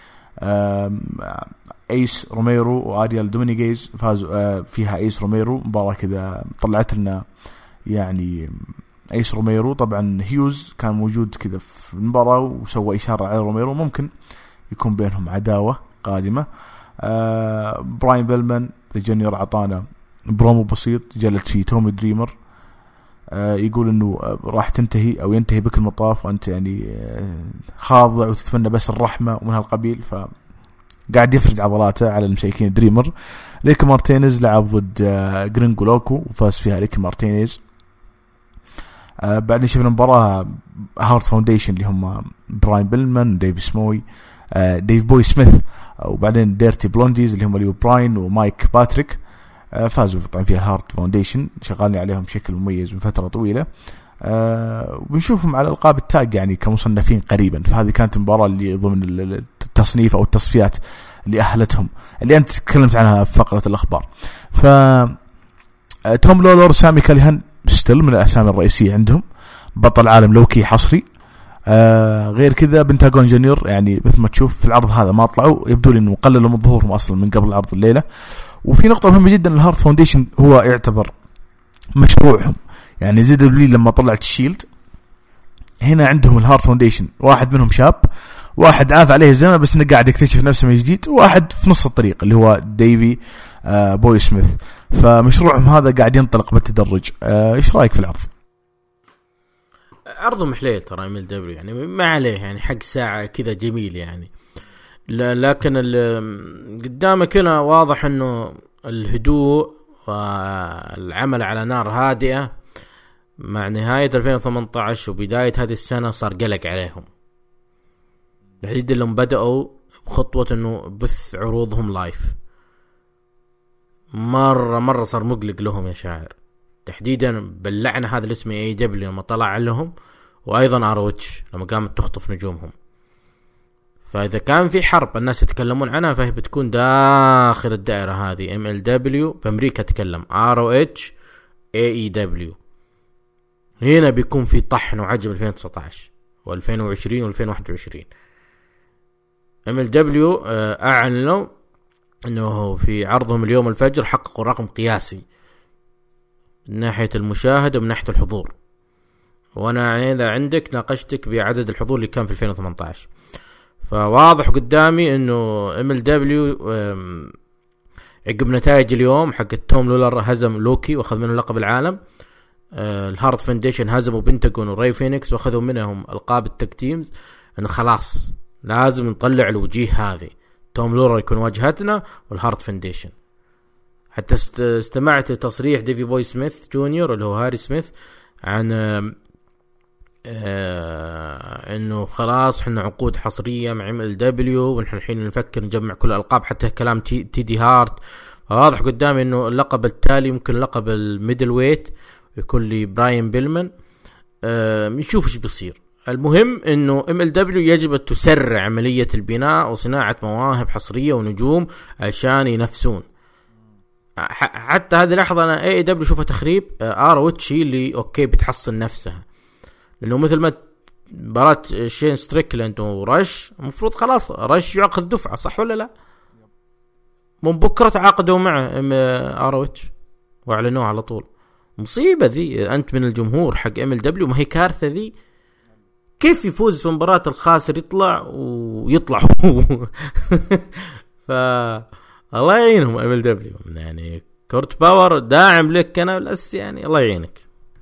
ايس روميرو واريال دومينيغيز فازوا فيها. ايس روميرو مباراة كذا طلعت لنا يعني ايس روميرو، طبعا هيوز كان موجود كذا في المباراة وسوى اشارة على روميرو ممكن يكون بينهم عداوة قادمة. براين بيلمان ذا جونيور عطانا برومو بسيط جلت فيه تومي دريمر، يقول انه راح تنتهي او ينتهي بك المطاف وانت يعني خاضع وتتمنى بس الرحمة ومن هالقبيل، فقاعد يفرج عضلاته على المساكين دريمر. ريكي مارتينيز لعب ضد جرينجو لوكو وفاز فيها ريكي مارتينيز. بعدين شفنا مباراة هارت فاونديشن اللي هم براين بيلمان ديف سموي ديف بوي سميث، وبعدين ديرتي بلونديز اللي هم ليو براين ومايك باتريك، فازوا طبعا فيها الهارت فاونديشن، شغالين عليهم بشكل مميز من فترة طويلة. وبنشوفهم على القاب التاج يعني كمصنفين قريبا، فهذه كانت المباراة اللي ضمن التصنيف او التصفيات اللي اهلتهم اللي انت تكلمت عنها في فقرة الاخبار. ف توم لولر سامي كاليهان ستيل من الاسامي الرئيسية عندهم، بطل عالم لوكي حصري. غير كذا بنتاغون جونيور يعني مثل ما تشوف في العرض هذا ما طلعوا، يبدو لي انه قللوا من ظهورهم اصلا من قبل العرض الليلة. وفي نقطة مهمة جدا، الهارت فاونديشن هو يعتبر مشروعهم يعني. زد لي لما طلعت الشيلد هنا عندهم الهارت فاونديشن، واحد منهم شاب، واحد عاف عليه الزمن بس انه قاعد يكتشف نفسه من جديد، واحد في نص الطريق اللي هو ديفي بوي سميث. فمشروعهم هذا قاعد ينطلق بالتدرج. ايش رايك في العرض؟ عرضهم حليل ترى ام ال دبليو يعني ما عليه يعني، حق ساعة كذا جميل يعني. لكن قدامك هنا واضح انه الهدوء والعمل على نار هادئة مع نهاية 2018 وبداية هذه السنة صار قلق عليهم، الحديد اللي بدأوا بخطوة انه بث عروضهم لايف. مرة صار مقلق لهم يا شاعر، تحديدا باللعنة هذا الاسم اي دبليو لما طلع لهم، وايضا اروتش لما قامت تخطف نجومهم. فاذا كان في حرب الناس يتكلمون عنها فهي بتكون داخل الدائرة هذه. ام ال دبليو بامريكا تكلم، ROH AEW، هنا بيكون في طحن وعجب 2019 و2020 و2021. ام ال دبليو اعلنوا انه في عرضهم اليوم الفجر حققوا رقم قياسي من ناحية المشاهدة ومن ناحية الحضور، وانا اذا عندك ناقشتك بعدد الحضور اللي كان في 2018. فواضح قدامي انه ام ال دبليو عقب نتائج اليوم حق توم لولر هزم لوكي واخذ منه لقب العالم، الهارت فاونديشن هزموا بنتاغون وراي فينيكس واخذوا منهم القاب التاج تيمز، انه خلاص لازم نطلع الوجيه هذه، توم لولر يكون واجهتنا والهارت فاونديشن. حتى استمعت لتصريح ديفي بوي سميث جونيور اللي هو هاري سميث عن انه خلاص احنا عقود حصرية مع ام ال دبليو ونحن الحين نفكر نجمع كل الالقاب، حتى كلام تيدي هارت. واضح قدامي انه اللقب التالي ممكن لقب الميدل ويت يكون لي براين بيلمان. نشوف ايش بيصير. المهم انه ام ال دبليو يجب ان تسرع عملية البناء وصناعة مواهب حصرية ونجوم عشان ينافسون. حتى هذه اللحظة انا اي دبليو شوفها تخريب، ROH اللي اوكي بتحصن نفسها، لانه مثل ما مباراة شين ستريكلاند ورش المفروض خلاص رش يعقد دفعة، صح ولا لا؟ من بكرة تعاقدوا مع ROH واعلنوه على طول. مصيبة ذي، انت من الجمهور حق ام ال دبليو، ما هي كارثة ذي. كيف يفوز في مباراة الخاسر يطلع ويطلع الله يعينهم ام ال دبليو يعني. كورت باور داعم لك انا بس يعني الله يعينك.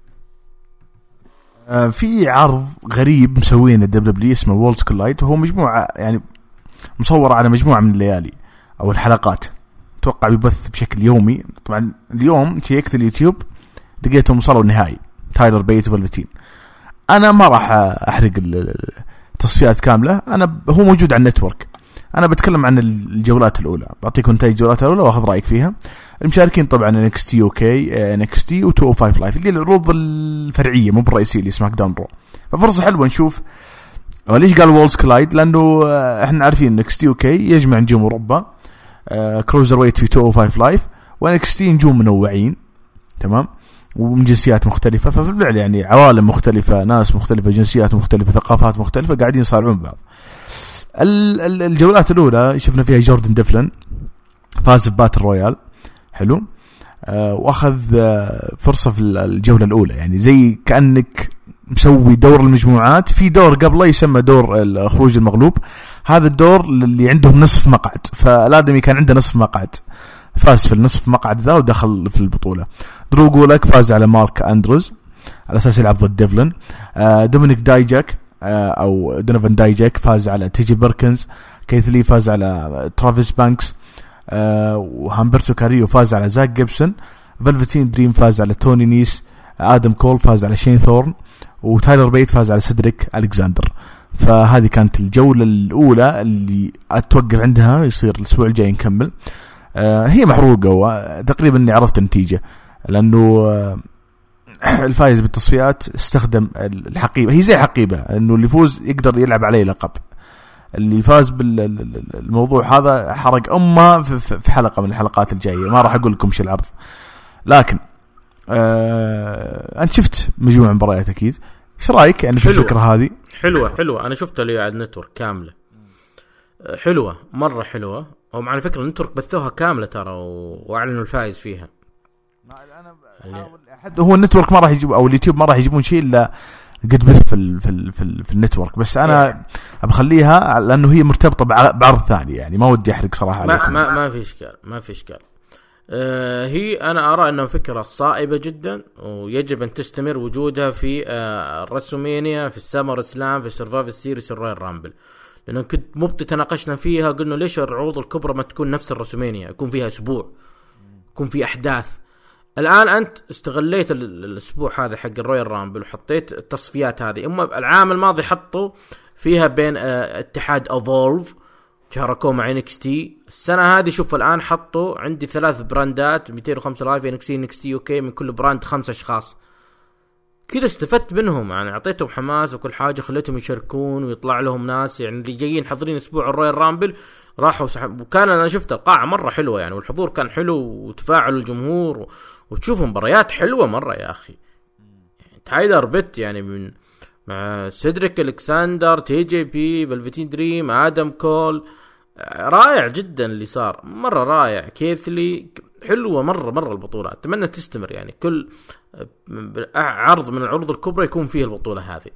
في عرض غريب مسوينه دبليو اسمه وولز كولايد، وهو مجموعة يعني مصورة على مجموعة من الليالي او الحلقات، اتوقع بيبث بشكل يومي. طبعا اليوم شيكت اليوتيوب لقيتهم وصلوا النهائي، تايلر بيت وفلفتين. انا ما راح احرق التصفيات كاملة، هو موجود على النتورك. انا بتكلم عن الجولات الاولى، بعطيكم نتائج الجولات الاولى واخذ رايك فيها. المشاركين طبعا NXT UK NXT و205 لايف اللي العروض الفرعيه مو بالرئيسيه اللي سماك داون رو. ففرصه حلوه نشوف وليش قال وولز كلايد؟ لانه احنا عارفين نكستي اوكي يجمع نجوم اوروبا، كروزر ويت في 205 لايف، ونكستي نجوم منوعين تمام ومن جنسيات مختلفه، ففي الفعل يعني عوالم مختلفه، ناس مختلفه، جنسيات مختلفه، ثقافات مختلفه قاعدين يصارعون بعض. الجولات الاولى شفنا فيها جوردن ديفلن فاز بباتل رويال حلو، واخذ فرصه في الجوله الاولى، يعني زي كانك مسوي دور المجموعات، في دور قبله يسمى دور الخروج المغلوب، هذا الدور اللي عندهم نصف مقعد، فالادمي كان عنده نصف مقعد، فاز في النصف مقعد ذا ودخل في البطوله. درو جولك فاز على مارك اندروز على اساس يلعب ضد ديفلن. دومينيك دايجاك او دونيفان دايجاك فاز على تيجي بيركنز. كيثلي فاز على ترافيس بانكس. وهامبرتو كاريو فاز على زاك جيبسون. فلفتين دريم فاز على توني نيس. آدم كول فاز على شين ثورن. وتايلر بيت فاز على سيدريك ألكساندر. فهذه كانت الجولة الأولى اللي أتوقف عندها، يصير الأسبوع الجاي نكمل. هي محروقة تقريبا اني عرفت النتيجة، لأنه الفائز بالتصفيات استخدم الحقيبة، هي زي الحقيبة انه اللي يفوز يقدر يلعب عليه لقب. اللي فاز بالموضوع هذا حرق أمه في حلقة من الحلقات الجاية، ما راح أقول لكم شو العرض. لكن أنت شفت مجموعة مباريات أكيد، إيش رأيك يعني في الفكرة هذه؟ حلوة أنا شفتها اللي على النتورك كاملة، حلوة مرة حلوة. هم على فكرة النتورك بثوها كاملة ترى وأعلنوا الفائز فيها. أنا بحاول هو النتورك ما راح يجيب أو اليوتيوب ما راح يجيبون شيء إلا قد بث في النتورك، بس أنا أبخليها لأنه هي مرتبطة بعرض ثاني، يعني ما ودي أحرق صراحة. ما في إشكال. هي أنا أرى أنها فكرة صائبة جدا، ويجب أن تستمر وجودها في الرسومينيا، في السامر إسلام، في السرفايفل سيريس، الرويال رامبل، لأنه كنت تناقشنا فيها، قلنا ليش العروض الكبرى ما تكون نفس الرسومينيا، يكون فيها أسبوع، يكون في أحداث. الآن أنت استغليت الأسبوع هذا حق الرويال رامبل وحطيت التصفيات هذه. العام الماضي حطوا فيها بين اتحاد أفولف شاركوا مع NXT. السنة هذه شوف الآن حطوا عندي 3 براندات 205 لايف NXT UK، من كل براند 5 أشخاص. كذا استفدت منهم، يعني أعطيتهم حماس وكل حاجة، خليتهم يشاركون ويطلع لهم ناس يعني اللي جايين حاضرين أسبوع الرويال رامبل راحوا وكان أنا شفت القاعة مرة حلوة يعني، والحضور كان حلو وتفاعل الجمهور وتشوف مباريات حلوة مرة يا أخي. تايلر بيت يعني من مع سيدريك ألكساندر، تي جي بي، فلفتين دريم، آدم كول، رائع جدا اللي صار، مرة رائع. كيثلي حلوة مرة البطولة، أتمنى تستمر يعني، كل عرض من العروض الكبرى يكون فيه البطولة هذه.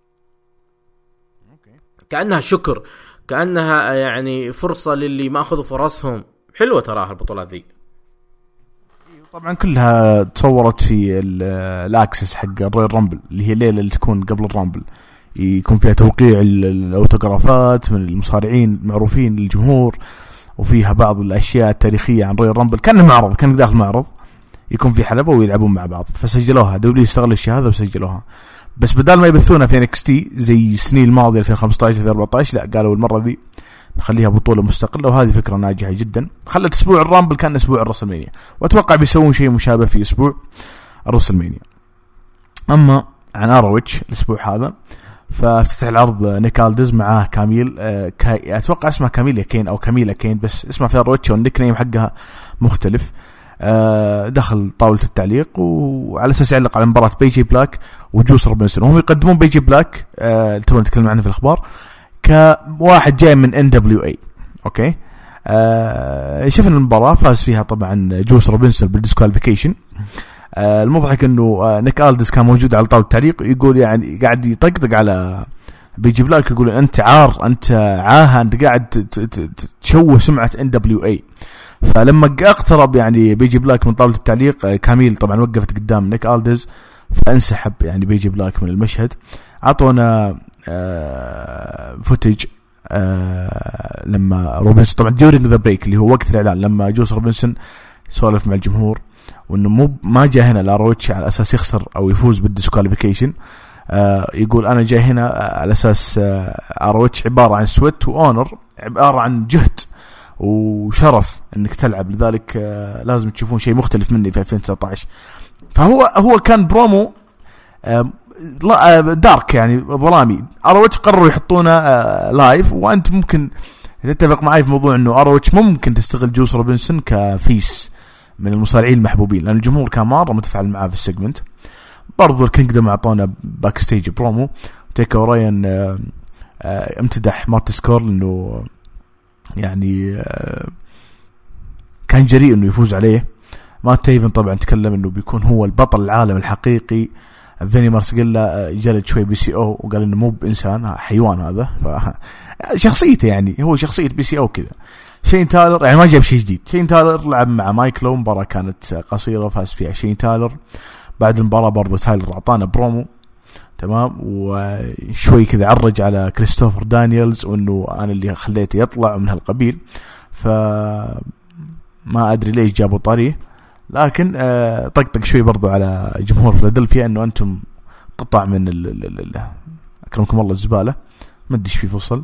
كأنها شكر، كأنها يعني فرصة للي ما أخذوا فرصهم. حلوة تراها البطولة ذي. طبعا كلها تصورت في الأكسس حق الرويال رامبل، اللي هي الليلة اللي تكون قبل الرامبل، يكون فيها توقيع الأوتوغرافات من المصارعين المعروفين للجمهور، وفيها بعض الأشياء التاريخية عن رويال رامبل. كان معرض، كان داخل معرض يكون في حلبة ويلعبون مع بعض، فسجلوها دولي استغل الشيء هذا وسجلوها. بس بدال ما يبثونها في NXT زي السنين الماضية 2015 2014، لا قالوا المرة ذي نخليها بطولة مستقلة، وهذه فكرة ناجحة جدا. خلت أسبوع الرامبل كان أسبوع الرسلمانيا، وأتوقع بيسوون شيء مشابه في أسبوع الرسلمانيا. أما عن آرويتش الأسبوع هذا، فافتتح العرض نيك ألدز معاه كاميل أتوقع اسمها كاميليا كين أو كاميلا كين، بس اسمها في آرويتش والنيك نيم حقها مختلف. دخل طاولة التعليق وعلى أساس يعلق على مباراة بيجي بلاك وجوس روبنسون، وهم يقدمون بيجي بلاك تونا نتكلم عنه في الأخبار كواحد جاي من NWA. أوكي. شفنا المباراة، فاز فيها طبعا جوس روبنسون بالديسكواليفيكيشن. المضحك انه نيك ألدز كان موجود على طاولة التعليق، يقول يعني قاعد يطقطق على بيجي بلاك، يقول انت عار، انت عاهه، انت قاعد تشوه سمعة NWA. فلما اقترب يعني بيجي بلاك من طاولة التعليق، كاميل طبعا وقفت قدام نيك ألدز فانسحب يعني بيجي بلاك من المشهد. عطونا فوتج لما روبنسون طبعا during the break اللي هو وقت الإعلان، لما جوس روبنسون سولف مع الجمهور وانه ما جاء هنا لاروتش على اساس يخسر او يفوز بالديسكواليفيكيشن. يقول انا جاي هنا على اساس اروتش عباره عن سويت واونر، عباره عن جهد وشرف انك تلعب، لذلك لازم تشوفون شيء مختلف مني في 2019. فهو كان برومو دارك يعني برامي. اروتش قرروا يحطونه لايف، وانت ممكن تتفق معي في موضوع انه اروتش ممكن تستغل جوس روبنسون كفيس من المصارعين المحبوبين، لان الجمهور كان مره متفاعل معاه في السيجمنت. برضو الكينجدم اعطونا باك ستيج برومو، تيكا اوراين امتدح مارتي سكورل انه يعني كان جريء انه يفوز عليه. مات تيفن طبعا تكلم انه بيكون هو البطل العالم الحقيقي. فيني مارسيلا جلد شوي بي سي او وقال انه مو بانسان، حيوان هذا. شخصيته يعني هو شخصيه بي سي او كذا. شين تايلر يعني ما جاب شيء جديد. شين تايلر لعب مع مايكلو، مباراة كانت قصيرة فاز فيها شين تايلر. بعد المباراة برضو تايلر اعطانا برومو تمام، وشوي كذا عرج على كريستوفر دانييلز وانه انا اللي خليته يطلع من هالقبيل. فما ادري ليش جابوا طاريه، لكن طقطق شوي برضو على جمهور فيلادلفيا انه انتم قطع من اكرمكم الله الزبالة، ما ادري ايش في فصل.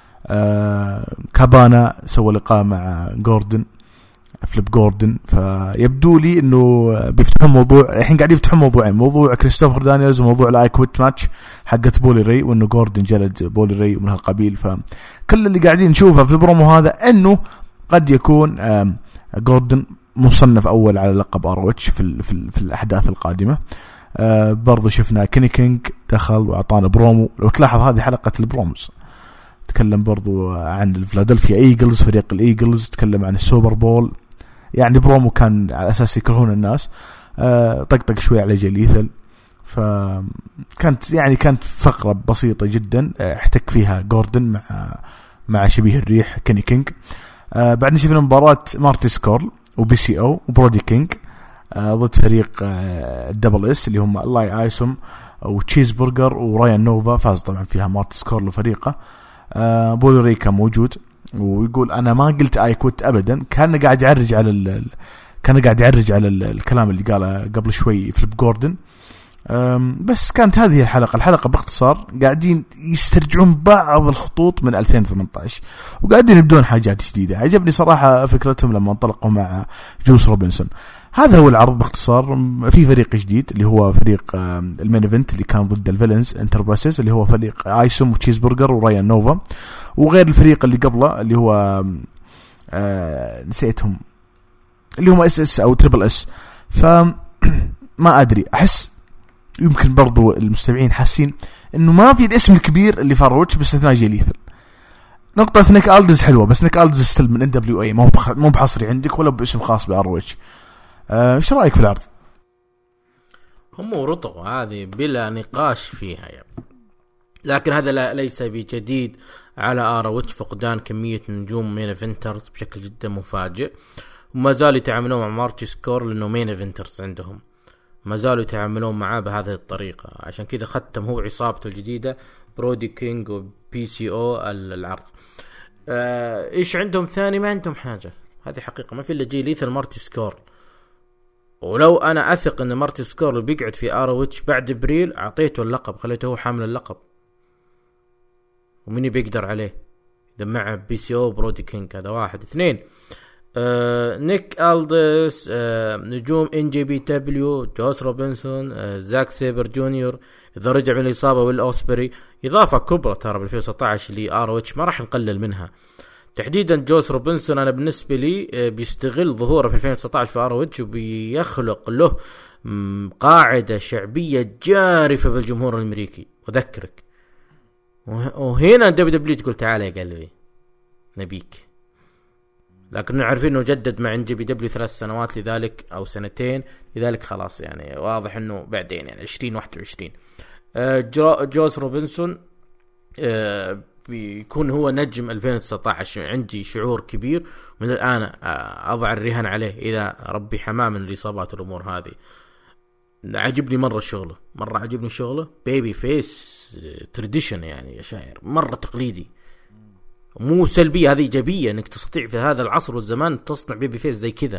كابانا سوى لقاء مع جوردن، فليب جوردن. فيبدو لي انه بيفتحون موضوع، الحين قاعدين يفتحون موضوعين، موضوع كريستوفر دانييلز وموضوع الاي كويت ماتش حقت بولي راي، وانه جوردن جلد بولي راي من هالقبيل. فكل اللي قاعدين نشوفه في البرومو هذا انه قد يكون جوردن مصنف اول على لقب اروتش في الاحداث القادمه. برضو شفنا كيني كينج دخل واعطانا برومو. لو تلاحظ هذه حلقه البروموز، تكلم برضو عن الفلادلفيا ايجلز، فريق الايجلز، تكلم عن السوبر بول. يعني برومو كان على اساس يكرهون الناس. طقطق شوي على جليثل. كانت فقرة بسيطة جدا احتك فيها جوردن مع شبيه الريح كيني كينج. بعدين شفنا مباراة مارتي سكورل وبي سي او وبرودي كينج ضد فريق الدبل اس اللي هم الله ايسوم وتشيز برجر ورايان نوفا. فاز طبعا فيها مارتي سكورل وفريقه. بولي راي كان موجود ويقول انا ما قلت اي كوت ابدا. كان قاعد يعرج على الكلام اللي قاله قبل شوي فليب جوردن. بس كانت هذه الحلقة باختصار قاعدين يسترجعون بعض الخطوط من 2018 وقاعدين يبدون حاجات جديدة. عجبني صراحة فكرتهم لما انطلقوا مع جوس روبنسون. هذا هو العرض باختصار. في فريق جديد اللي هو فريق المين ايفنت اللي كان ضد الفيلنز انتربرايزز اللي هو فريق ايسوم وتشيز برجر ورايان نوفا، وغير الفريق اللي قبله اللي هو نسيتهم اللي هم اس اس او تريبل اس. فما ادري، احس يمكن برضو المستمعين حاسين انه ما في الاسم الكبير اللي فاروتش باستثناء جيليثل. نقطة نيك ألدز حلوة، بس نيك ألدز ستيل من NWA مو بحصري عندك ولا باسم خاص بأروتش. ايش رأيك في العرض؟ هم ورطوا هذه بلا نقاش فيها يعني. لكن هذا ليس بجديد على أروتش، فقدان كمية نجوم مين إيفنترز بشكل جدا مفاجئ، وما زالوا يتعاملون مع مارتي سكور لأنه مين إيفنترز عندهم، ما زالوا يتعاملون معاه بهذه الطريقة. عشان كذا ختم هو عصابته الجديدة برودي كينج وبي سي او العرض. ايش عندهم ثاني؟ ما عندهم حاجة، هذه حقيقة. ما في الا جي ليثل مارتي سكور. ولو انا اثق ان مارتي سكور بيقعد في اروتش بعد ابريل اعطيته اللقب، خليته هو حامل اللقب، ومين بيقدر عليه اذا مع بي سي او برودي كينج. هذا واحد. اثنين، نيك ألدس، نجوم ان جي بي دبليو، جوس روبنسون، زاك سيبر جونيور اذا رجع من الاصابه، والاوسبري اضافه كبرى ترى ب 2016 لآروتش ما راح نقلل منها. تحديدا جوس روبنسون انا بالنسبه لي بيستغل ظهوره في 2019 في آروتش وبيخلق له قاعده شعبيه جارفه بالجمهور الامريكي. واذكرك وهنا دبليو تقول تعال يا قلبي نبيك، لكن عارفين انه جدد مع NJPW 3 سنوات لذلك او سنتين، لذلك خلاص يعني واضح انه بعدين يعني 2021. جوس روبنسون بيكون هو نجم 2019. عندي شعور كبير من الان اضع الرهان عليه اذا ربي حماه من الاصابات والامور هذه. عجبني مره شغله، مره عجبني شغله. بيبي فيس تراديشن يعني يا شاعر، مره تقليدي، مو سلبية، هذه إيجابية انك تستطيع في هذا العصر والزمان تصنع بيبي فيس زي كذا.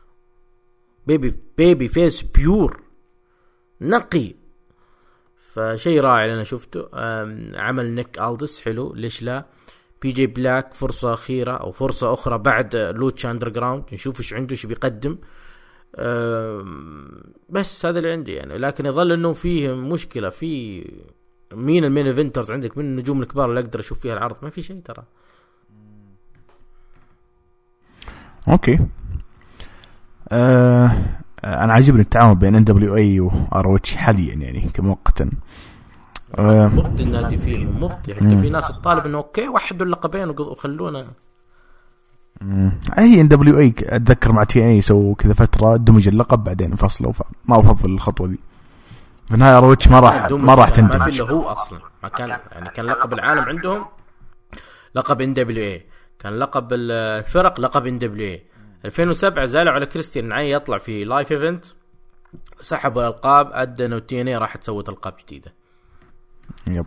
بيبي فيس بيور نقي، فشيء رائع اللي انا شفته. عمل نيك ألدس حلو، ليش لا. بي جي بلاك فرصة أخيرة أو فرصة أخرى بعد لوتش أندرغراوند، نشوف إيش عنده، إيش بيقدم. بس هذا اللي عندي يعني. لكن يظل انه فيه مشكله في مين المين ايفنترز عندك، من النجوم الكبار اللي اقدر اشوف فيها العرض، ما في شيء ترى. اوكي. انا عاجبني التعاون بين NWA و ROH حاليا يعني كمؤقتا. مبدع النادي فيه مبدع. حتى في ناس تطالب انه اوكي وحدوا اللقبين وخلونا. اي NWA اتذكر مع TNA سووا كذا فتره دمج اللقب بعدين انفصلوا، فما افضل الخطوه دي. في النهايه ROH ما راح تندمج. ما في اللي هو اصلا ما كان يعني. كان لقب العالم عندهم لقب NWA، كان لقب الفرق لقب NWA. 2007 زالوا على كريستيان نعي يطلع في لايف ايفنت، سحبوا الالقاب، ادى انه TNA راح تسوي القاب جديده. يب.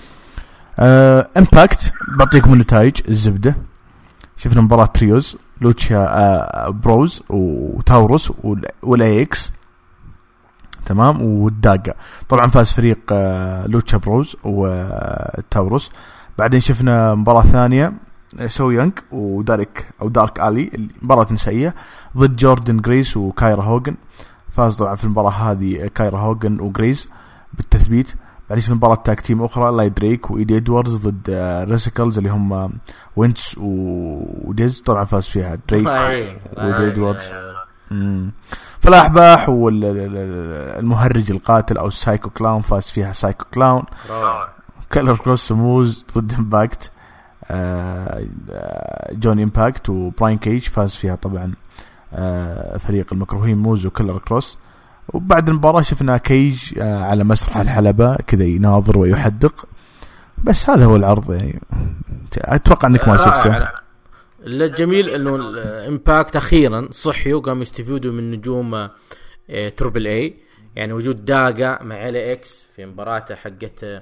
امباكت بعطيكم النتائج الزبده. شفنا مباراة تريوز لوتشا بروز وتاوروس والاي اكس، تمام، والداقة. طبعا فاز فريق لوتشا بروز وتاوروس. بعدين شفنا مباراة ثانية سو يونغ دارك آلي، مباراة نسائية ضد جوردن جريس وكايرا هوغن. فاز طبعا في المباراة هذه كايرا هوغن وجريس بالتثبيت. بعدين شفنا مباراة تاك تيم أخرى لاي دريك وإيدي إدواردز ضد ريسيكلز اللي هم وينتس وديز. طبعا فاز فيها دريك وإيدي إدواردز. فالأحباح والمهرج القاتل أو السايكو كلاون فاز فيها سايكو كلاون. كلر كروس سموز ضد إمباكت جون إمباكت وبراين كيج فاز فيها طبعا فريق المكروهين موز وكلر كروس. وبعد المباراة شفنا كيج على مسرح الحلبة كذا يناظر ويحدق. بس هذا هو العرض يعني. أتوقع أنك ما شفته. الجميل أنه الإمباكت أخيرا صحيوا وقاموا يستفيدوا من نجوم تربل اي، يعني وجود داغا مع ال اكس في مباراته حقت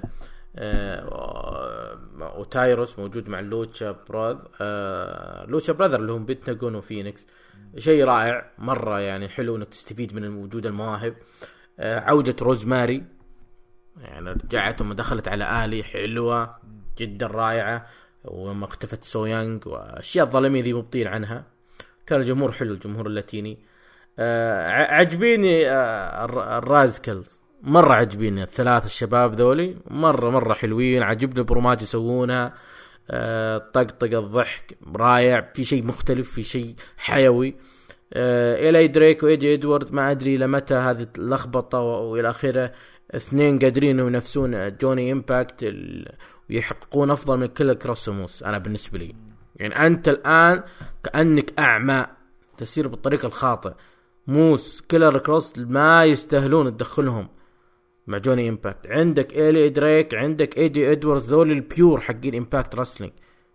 وتايروس موجود مع لوتشا براذر اللي هم بنتاغون وفينيكس. شيء رائع مرة يعني. حلو انك تستفيد من وجود المواهب. عودة روزماري يعني رجعت وما دخلت على آلي حلوة جدا رائعة. وما اختفت سو يانغ واشياء الظلمية ذي مبطيل عنها. كان الجمهور حلو، الجمهور اللاتيني. عجبيني الرازكلز مرة، عجبيني الثلاث الشباب ذولي مرة حلوين. عجبني البرومات يسوونها، طقطق الضحك رائع، في شيء مختلف، في شيء حيوي. إلي دريك وإيدي إدوارد ما أدري لمتى هذه اللخبطة وإلى آخره. اثنين قادرين ينافسون جوني إمباكت ويحققون أفضل من كل كروسموس. أنا بالنسبة لي يعني أنت الآن كأنك أعمى تسير بالطريق الخاطئ. موس كيلر كروس ما يستاهلون تدخلهم مع جوني إمباكت. عندك إلي دريك، عندك إيدي إدوارد، ذول البيور حقين إمباكت رسلينج.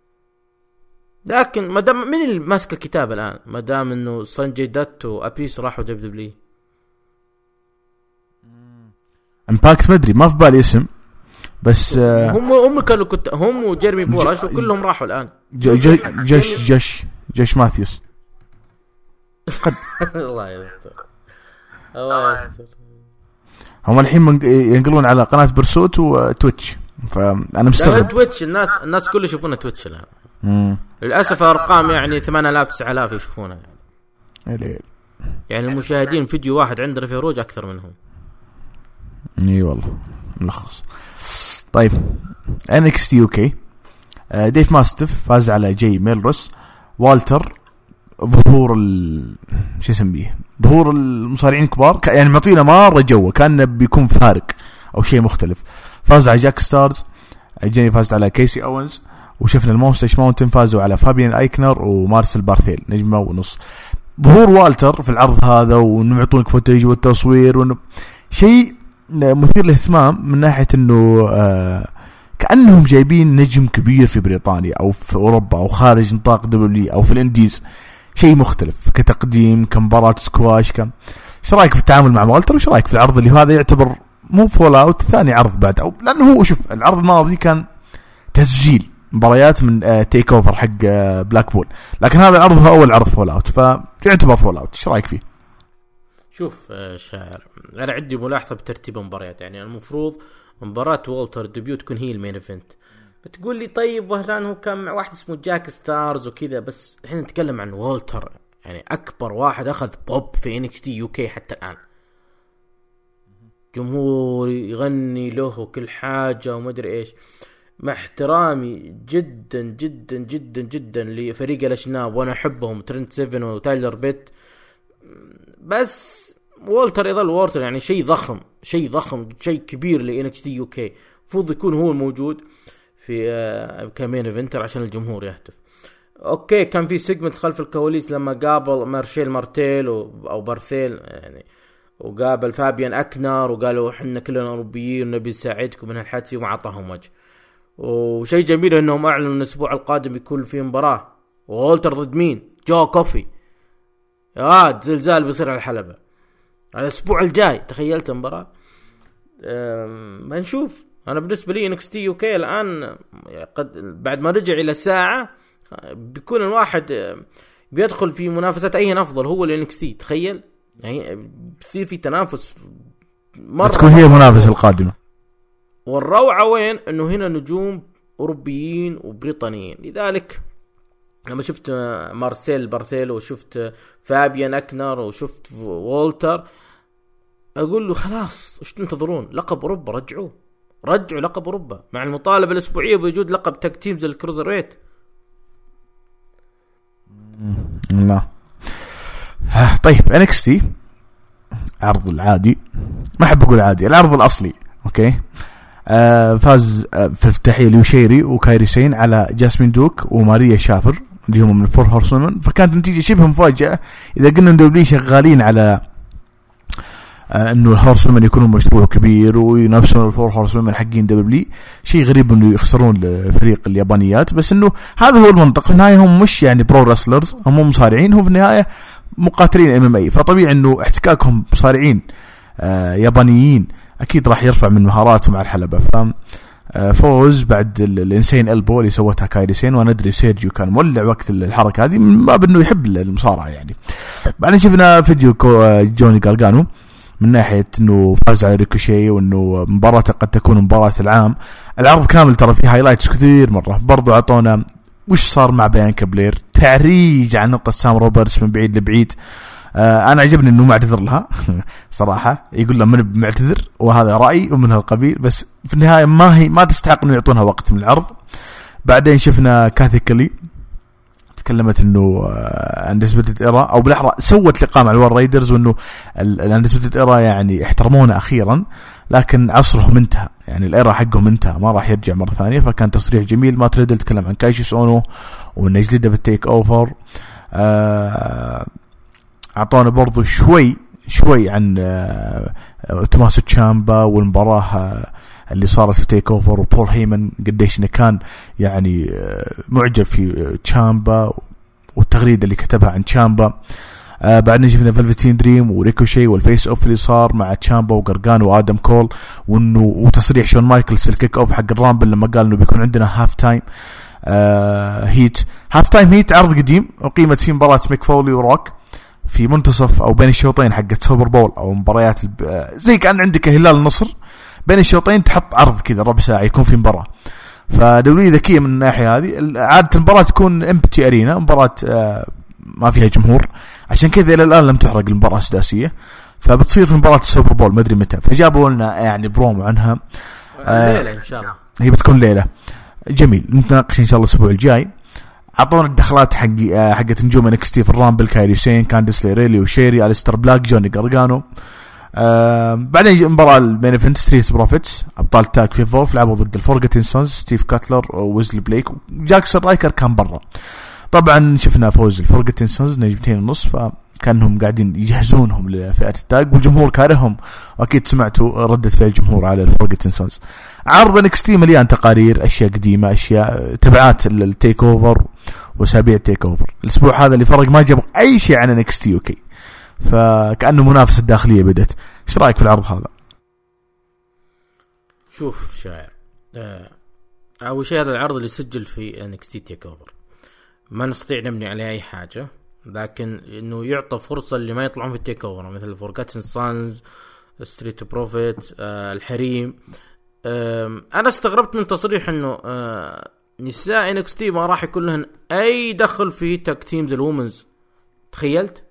لكن مدام من اللي ماسك الكتاب الآن؟ مدام إنه سانجي دات وأبيس راحوا دبليو. إمباكت ما أدري، ما في بالي اسم، بس هم كانوا هم وجيرمي بوراش وكلهم راحوا الآن. جش ماثيوس. الله يستر الله يستر. هم الحين ينقلون على قناة برسوت وتويتش، فأنا مستغرب. تويتش الناس كله يشوفونه تويتش الآن. للأسف أرقام يعني 8000 9000 يشوفونه يعني المشاهدين فيديو واحد عندنا في روج أكثر منهم. اي والله ملخص. طيب NXT UK ديف ماستف فاز على جاي ميلروس. والتر ظهور شو اسميه، ظهور المصارعين الكبار يعني معطينا مرة جوه، كان بيكون فارق أو شيء مختلف. فاز على جاك ستارز. جاي فاز على كيسي أوينز. وشفنا المونستيش ماونتن فازوا على فابيان ايكنر ومارسل بارثيل نجمة ونص. ظهور والتر في العرض هذا وانه يعطونك فوتج والتصوير وانه شيء مثير للاهتمام من ناحية انه كأنهم جايبين نجم كبير في بريطانيا او في اوروبا او خارج نطاق دولي او في الانديز. شيء مختلف كتقديم كمباراة سكواش ايش رايك في التعامل مع والتر؟ وش رايك في العرض اللي هذا يعتبر مو فول اوت ثاني عرض بعد، او لانه هو شوف العرض الماضي كان تسجيل مباريات من تيك اوفر حق بلاك بول، لكن هذا العرض هو اول عرض فول اوت فيعتبر فول اوت. ايش رايك فيه؟ شوف شاعر، انا عندي ملاحظه بترتيب المباريات. يعني المفروض مباراه والتر ديبيوت تكون هي المين ايفنت. بتقول لي طيب وهلان هو كان مع واحد اسمه جاك ستارز وكذا، بس احنا نتكلم عن والتر يعني اكبر واحد اخذ بوب في NXT UK حتى الان، جمهور يغني له وكل حاجة وما ادري ايش. مع احترامي جدا جدا جدا جدا لفريق الاشناب وانا احبهم ترنت سيفن وتايلر بيت، بس وولتر يظل وولتر، يعني شيء ضخم شيء كبير لNXT UK، المفروض يكون هو الموجود في كمين ايفنتر عشان الجمهور يهتف. اوكي كان في سيجمنت خلف الكواليس لما قابل مارشيل مارتيل او بارثيل يعني، وقابل فابيان أكنر وقالوا احنا كلنا أوروبيين ونبي نساعدكم من هالحكي، وما عطاهم وجه. وشيء جميل انهم اعلنوا ان الاسبوع القادم يكون في مباراة، وولتر ضد مين؟ جو كوفي. زلزال بيصير على الحلبة الاسبوع الجاي، تخيلت مباراة. ما نشوف. انا بالنسبة لي NXT UK الان قد بعد ما رجع الى الساعة بيكون الواحد بيدخل في منافسة اي افضل، هو NXT. تخيل يعني بصير في تنافس مرة، تكون هي المنافسة القادمة. والروعة وين؟ انه هنا نجوم اوروبيين وبريطانيين، لذلك لما شفت مارسيل بارثيلو وشفت فابيان أكنر وشفت وولتر اقول له خلاص ايش تنتظرون؟ لقب اوروبا رجعوا لقب اوروبا مع المطالبة الاسبوعية بوجود لقب تاك تيمز الكروزر ويت. لا طيب NXT عرض العادي، ما أحب أقول عادي، العرض الأصلي. أوكي فاز في افتتاحية ليوشيري وكايري سين على جاسمين دوك وماريا شافر اللي هم من الفور هورسومن، فكانت نتيجة شبه مفاجأة. إذا قلنا إن دبليو شغالين على إنه الهورسومن يكونوا مشروع كبير وينافسون الفور هورسومن حقين دبليو، شيء غريب إنه يخسرون لفريق اليابانيات، بس إنه هذا هو المنطق. في النهاية هم مش يعني برو رسلرز، هم مصارعين، هم في النهاية مقاتلين MMA، فطبيعي إنه احتكاكهم مصارعين يابانيين أكيد راح يرفع من مهاراتهم على الحلبة. فوز بعد الانسين البو اللي سوتها كايري سين، وانا ادري سيرجيو كان مولع وقت الحركة هذه ما بأنه يحب المصارعة يعني. بعدين شفنا فيديو جوني غارغانو من ناحية انه فاز على ريكوشي، وانه مباراته قد تكون مباراة العام. العرض كامل ترى فيه هايلايتس كثير مرة. برضو عطونا وش صار مع بيانكا بلير، تعريج عن نقطة سام روبرتس من بعيد لبعيد. انا عجبني انه معتذر لها صراحة، يقول لها من معتذر وهذا رأي ومن هالقبيل، بس في النهاية ما تستحق انه يعطونها وقت من العرض. بعدين شفنا كاثي كلي تكلمت انه اندسبيتد ايرا، او بالاحرى سوت لقاء مع الوار رايدرز، وانه الاندسبيتد ايرا يعني احترمونا اخيرا، لكن عصرهم انتهى، يعني الايرا حقهم انتهى، ما راح يرجع مرة ثانية. فكان تصريح جميل. ما تريدل تكلم عن كايشيس اونو وانه يجلده بالتيك اوفر. اعطونا برضو شوي عن توماسو تشامبا والمباراة اللي صارت في تيك اوفر، وبول هيمن قديش انه كان يعني معجب في تشامبا والتغريدة اللي كتبها عن تشامبا. بعدين شفنا فالفتين دريم وريكوشي والفيس اوف اللي صار مع تشامبا وغارغانو وادم كول، وتصريح شون مايكلز في الكيك اوف حق الرامبل لما قال انه بيكون عندنا هاف تايم هيت عرض قديم وقيمة فيه مباراة ميك فولي وروك في منتصف او بين الشوطين حقت سوبر بول او مباريات زي كان عندك هلال النصر بين الشوطين تحط عرض كذا ربع ساعة يكون في مباراة. فدولية ذكية من الناحية هذه. عادة المباراة تكون امبتي ارينا، مباراة ما فيها جمهور، عشان كذا الى الان لم تحرق المباراة السداسية، فبتصير في مباراة السوبر بول ما ادري متى. فجابوا لنا يعني برومو عنها ليلة ان شاء الله، هي بتكون ليلة. جميل، نتناقش ان شاء الله الاسبوع الجاي. عطونا الدخلات حقت نجوم انكستي في الرامبل، كايري سين، كانديس ليريلي وشيري، أليستر بلاك، جوني غارغانو. بعدين مباراة المين ايفنت ستريت بروفيتس ابطال تاك في فولف لعبوا ضد الفورغتين سونز، ستيف كاتلر وويزلي بليك، وجاكسون رايكر كان برا. طبعا شفنا فوز الفورغتين سونز 2.5، فكانهم قاعدين يجهزونهم لفئة التاج، والجمهور كارههم، واكيد سمعتوا ردة فعل الجمهور على الفورغتين سونز. عرض انكستي مليان تقارير، اشياء قديمة، اشياء تبعات التيك اوفر واسابيع التيك اوفر. الاسبوع هذا اللي فرق ما جابوا اي شيء عن انكستي اوكي، فكأنه منافسة الداخلية بدت. ايش رايك في العرض هذا؟ شوف شاعر، اول شيء هذا العرض اللي سجل في انكستي تيك اوفر ما نستطيع نبني عليه اي حاجة، لكن انه يعطى فرصة اللي ما يطلعون في التيك اوفر مثل الفورغاتن سانز، ستريت بروفيت، الحريم. انا استغربت من تصريح انه نساء NXT ما راح يكون لهن اي دخل في تاك تيمز الومنز تخيلت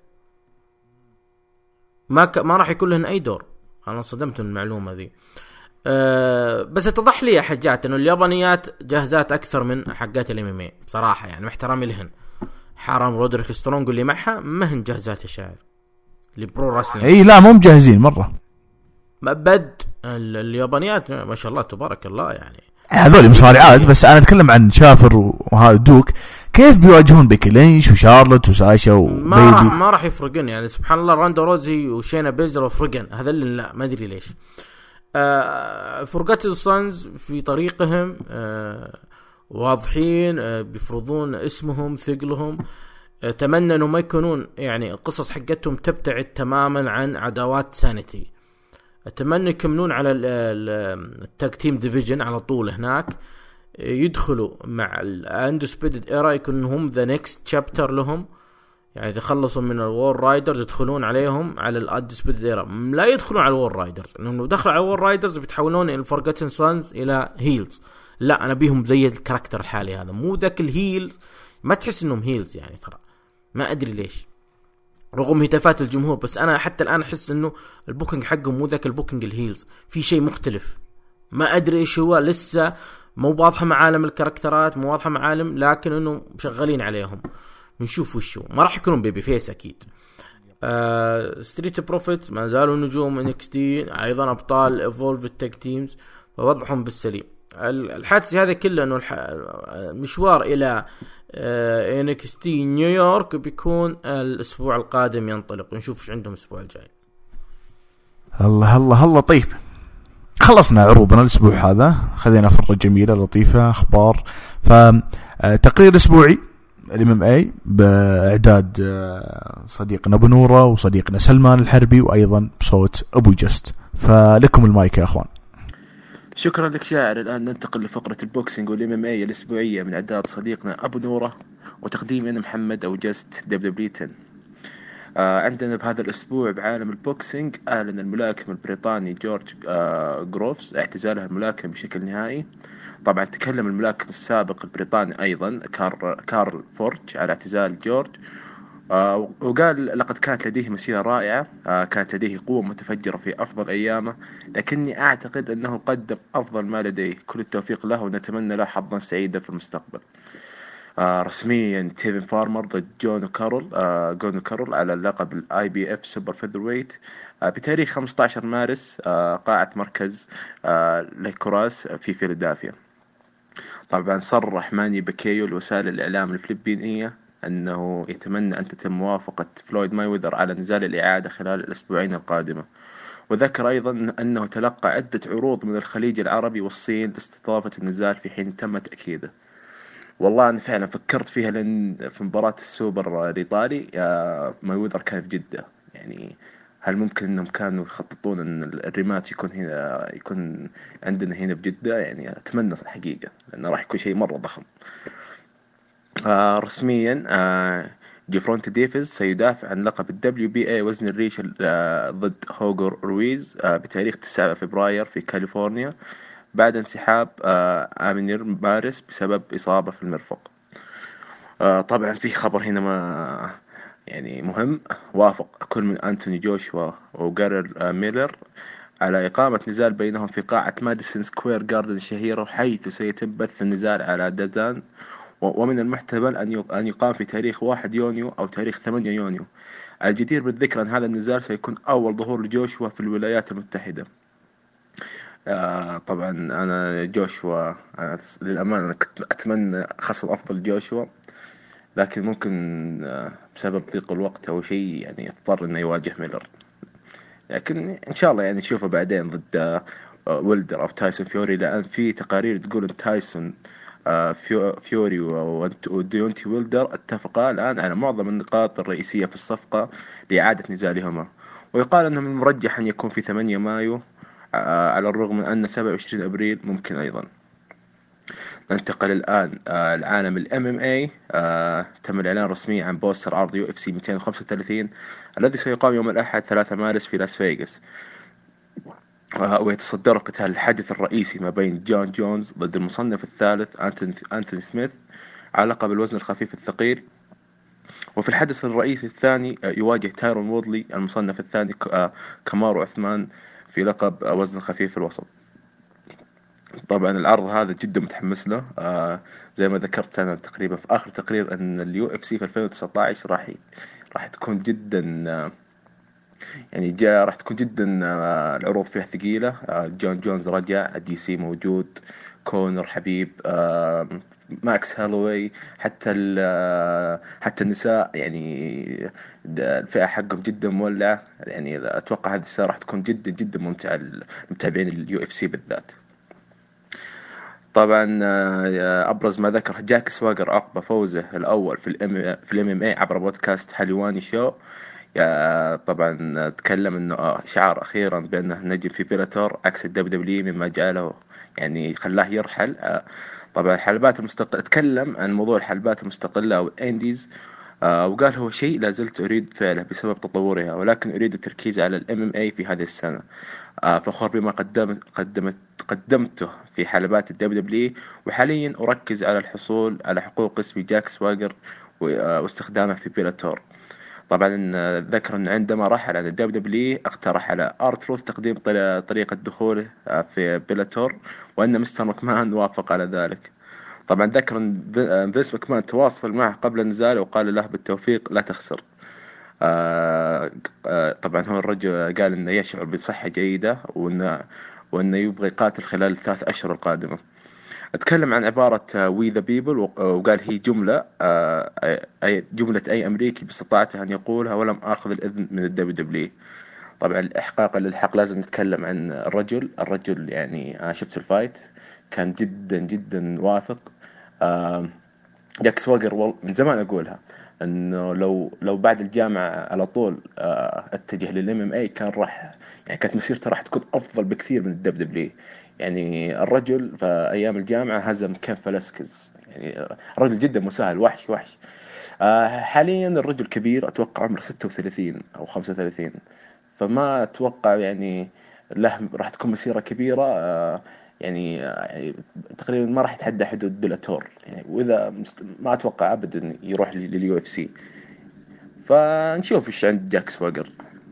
ما راح يكون لهن اي دور. انا صدمت من المعلومه ذي. بس اتضح لي يا حجات انه اليابانيات جاهزات اكثر من حقات الام ام بصراحه، يعني محترمي لهن. حرام رودريك سترونج اللي معها ما هن جاهزات يا شاعر لبرو راسلينج. اي لا مو مجهزين مره. مبد اليابانيات ما شاء الله تبارك الله، يعني هذول مصارعات. بس انا اتكلم عن شافر وهذا دوك، كيف بيواجهون بيكي لينش وشارلوت وساشا وبيلي؟ ما راح يفرقن، يعني سبحان الله. راندا روزي وشينا بيزر وفرقن هذا اللي لا ما ادري ليش. فرقات السانز في طريقهم واضحين، بيفرضون اسمهم ثقلهم. اتمنى انه ما يكونون يعني القصص حقتهم تبتعد تماما عن عداوات سانيتي. اتمنى يكملون على التاج تيم ديفيجن على طول هناك، يدخلوا مع الاندسبيدد ايرا، يكون هم ذا نيكست شابتر لهم. يعني اذا خلصوا من الوور رايدرز يدخلون عليهم على الاندسبيدد ايرا، لا يدخلون على الوور رايدرز، لانه دخلوا على الوور رايدرز بيتحولون الفورغتن سانز الى هيلز. لا انا بيهم زي الكاركتر الحالي هذا، مو ذاك الهيلز، ما تحس انهم هيلز يعني ترى، ما ادري ليش رغم هتافات الجمهور. بس انا حتى الان احس انه البوكينج حقهم مو ذاك البوكينج الهيلز، في شيء مختلف ما ادري ايش هو، لسه مو واضحه مع عالم الكاركترات، مو واضحه مع عالم، لكن انه شغالين عليهم. نشوف وشو. ما راح يكونون بيبي فيس اكيد. ستريت بروفيتس ما زالوا نجوم انكستي، ايضا ابطال ايفولف التاج تيمز، فوضعهم بالسليم. الحادث هذا كله انه المشوار الى انكستي نيويورك بيكون الاسبوع القادم ينطلق، ونشوف ايش عندهم الاسبوع الجاي. الله طيب، خلصنا عروضنا الاسبوع هذا، خذينا فرقة جميلة لطيفة اخبار. فتقرير اسبوعي الام اي باعداد صديقنا ابو نوره وصديقنا سلمان الحربي، وايضا بصوت ابو جست. فلكم المايك يا اخوان. شكرا لك شاعر. الآن ننتقل لفقرة البوكسينج والام ام اي الأسبوعية من إعداد صديقنا أبو نورة وتقديمي أنا محمد أو جست دبليو 10. عندنا بهذا الأسبوع بعالم البوكسينج أعلن الملاكم البريطاني جورج جروفز اعتزاله الملاكم بشكل نهائي. طبعا تكلم الملاكم السابق البريطاني أيضا كارل فورج على اعتزال جورج، وقال لقد كانت لديه مسيرة رائعة، كانت لديه قوة متفجرة في أفضل أيامه، لكني أعتقد أنه قدم أفضل ما لديه. كل التوفيق له ونتمنى له حظا سعيدا في المستقبل. رسميا تيفن فارمر ضد جون كارول على اللقب الاي بي اف سوبر فيذرويت بتاريخ 15 مارس قاعة مركز ليكوراس في فيلادلفيا. طبعا صرح ماني باكيو لوسائل الإعلام الفلبينية أنه يتمنى أن تتم موافقة فلويد مايوذر على نزال الإعادة خلال الأسبوعين القادمة. وذكر أيضا أنه تلقى عدة عروض من الخليج العربي والصين لاستضافة النزال في حين تم تأكيده. والله أنا فعلا فكرت فيها، لأن في مباراة السوبر الإيطالي مايوذر كان في جدة، يعني هل ممكن أنهم كانوا يخططون أن الريماتش يكون عندنا هنا بجدة؟ يعني أتمنى الحقيقة، لأنه راح يكون شيء مرة ضخم. رسميا جيفرونتي ديفيز سيدافع عن لقب WBA وزن الريش ضد هوغر رويز بتاريخ 9 فبراير في كاليفورنيا بعد انسحاب آمينير مارس بسبب إصابة في المرفق. طبعا في خبر هنا ما يعني مهم، وافق كل من أنتوني جوشوا وجارل ميلر على إقامة نزال بينهم في قاعة ماديسون سكوير جاردن الشهيرة، حيث سيتم بث النزال على دازان، ومن المحتمل أن يقام في تاريخ 1 يونيو أو تاريخ 8 يونيو. الجدير بالذكر أن هذا النزال سيكون أول ظهور لجوشوا في الولايات المتحدة. طبعا أنا جوشوا للأمانة أنا كنت أتمنى خصم أفضل جوشوا، لكن ممكن بسبب ضيق الوقت أو شيء يعني اضطر إنه يواجه ميلر، لكن إن شاء الله يعني نشوفه بعدين ضد ويلدر أو تايسون فيوري، لأن في تقارير تقول إن تايسون فيوري وديونتي ويلدر اتفقا الآن على معظم النقاط الرئيسية في الصفقة لإعادة نزالهما، ويقال أنه من المرجح أن يكون في 8 مايو على الرغم من أن 27 أبريل ممكن أيضا. ننتقل الآن العالم MMA. تم الإعلان رسميا عن بوستر عرض UFC 235 الذي سيقام يوم الأحد 3 مارس في لاس فيغاس، ويتصدر قتال الحدث الرئيسي ما بين جون جونز ضد المصنف الثالث أنتوني سميث على لقب الوزن الخفيف الثقيل وفي الحدث الرئيسي الثاني يواجه تايرون وودلي المصنف الثاني كامارو عثمان في لقب وزن خفيف الوسط. طبعا العرض هذا جدا متحمس له. زي ما ذكرت أنا تقريبا في آخر تقرير أن اليو اف سي في 2019 راح تكون جدا يعني راح تكون جدا العروض فيها ثقيلة. جون جونز رجع، دي سي موجود، كونر حبيب، ماكس هالوي، حتى النساء يعني الفئة حقهم جدا مولعة. يعني أتوقع هذه السنة راح تكون جدا جدا ممتعة للمتابعين اليو اف سي بالذات. طبعا أبرز ما ذكر جاك سواغر عقب فوزه الأول في الام ام اي عبر بودكاست هاليواني شو. طبعا تكلم انه شعار اخيرا بانه نجم في بيلاتور عكس الدبليو مما جعله يعني خلاه يرحل. طبعا الحلبات المستقلة، تكلم عن موضوع الحلبات المستقلة او الانديز، وقال هو شيء لازلت اريد فعله بسبب تطورها، ولكن اريد التركيز على الام ام اي في هذه السنة. فخور بما قدمته في حلبات الدبليو، وحاليا اركز على الحصول على حقوق اسمي جاك سواغر واستخدامه في بيلاتور. طبعا ذكر أن عندما رحل عن الدبليو اقترح على آرتروث تقديم طريقة دخوله في بيلاتور، وأن مستر مكمان وافق على ذلك. طبعا ذكر أن فينس مكمان تواصل معه قبل النزال وقال له بالتوفيق لا تخسر. طبعا هو الرجل قال أنه يشعر بصحة جيدة وأنه يبغى يقاتل خلال 3 أشهر القادمة. اتكلم عن عبارة وي ذا بيبل، وقال هي جملة أي أمريكي باستطاعته أن يقولها ولم أخذ الإذن من الدبليو. طبعا إحقاقا للحق لازم نتكلم عن الرجل يعني أنا شفت الفايت كان جدا جدا واثق. جاك سواغر من زمان أقولها إنه لو بعد الجامعة على طول اتجه للام ام اي كانت مسيرته راح تكون أفضل بكثير من الدبليو. يعني الرجل في أيام الجامعة هزم كين فلاسكيز، يعني الرجل جدا مسهل، وحش. حاليا الرجل كبير، أتوقع عمره 36 أو 35، فما أتوقع يعني له راح تكون مسيرة كبيرة. يعني تقريبا ما راح يتحدى حدود بيلاتور يعني، وإذا ما أتوقع أبدا يروح لليو اف سي. فنشوف إيش عند جاك سواغر.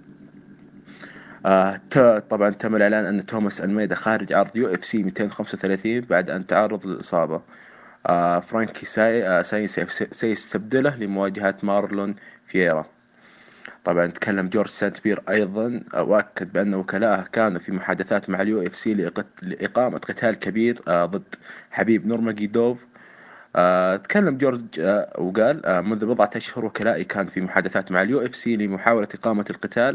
طبعا تم الإعلان أن توماس ألميدا خارج عرض يو اف سي 235 بعد أن تعرض للإصابة. فرانكي سيستبدله لمواجهة مارلون فييرا. طبعا تكلم جورج سانت بير أيضا، وأكد بأن وكلاءه كانوا في محادثات مع اليو اف سي لإقامة قتال كبير ضد حبيب نورماجيدوف. تكلم جورج وقال منذ 4 أشهر وكلائي كان في محادثات مع اليو اف سي لمحاولة إقامة القتال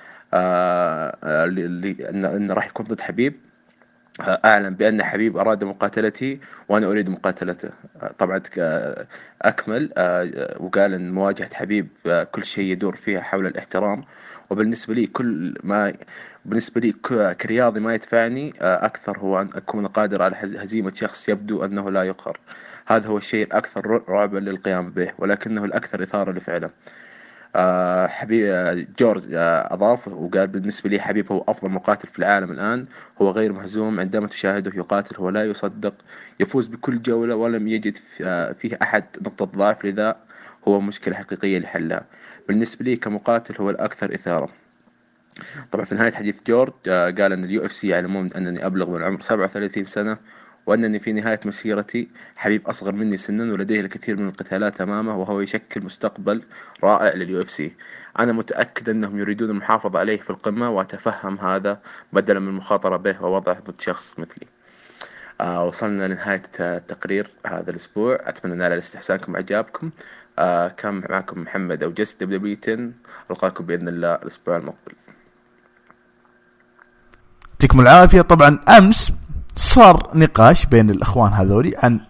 أنه راح يكون ضد حبيب. أعلن بأن حبيب أراد مقاتلتي وأنا أريد مقاتلته. طبعا أكمل وقال أن مواجهة حبيب كل شيء يدور فيها حول الاحترام، وبالنسبة لي كرياضي ما يدفعني أكثر هو أن أكون قادر على هزيمة شخص يبدو أنه لا يقهر. هذا هو الشيء الأكثر رعبا للقيام به، ولكنه الأكثر إثارة لفعله. حبيب جورج أضاف وقال بالنسبة لي حبيب هو أفضل مقاتل في العالم الآن، هو غير مهزوم عندما تشاهده يقاتل، هو لا يصدق، يفوز بكل جولة ولم يجد فيه أحد نقطة ضعف، لذا هو مشكلة حقيقية لحلها. بالنسبة لي كمقاتل هو الأكثر إثارة. طبعا في نهاية حديث جورج قال أن اليو اف سي يعلمون أنني أبلغ من العمر 37 سنة، وأنني في نهاية مسيرتي حبيب أصغر مني سنا ولديه الكثير من القتالات أمامه، وهو يشكل مستقبل رائع لليو اف سي. أنا متأكد أنهم يريدون المحافظة عليه في القمة، وأتفهم هذا بدلا من المخاطرة به ووضعه ضد شخص مثلي. وصلنا لنهاية التقرير هذا الأسبوع، أتمنى نال استحسانكم وإعجابكم. كان معكم محمد أو جس دبليو 10. ألقاكم بإذن الله الأسبوع المقبل. يعطيكم العافية. طبعا أمس صار نقاش بين الأخوان هذولي عن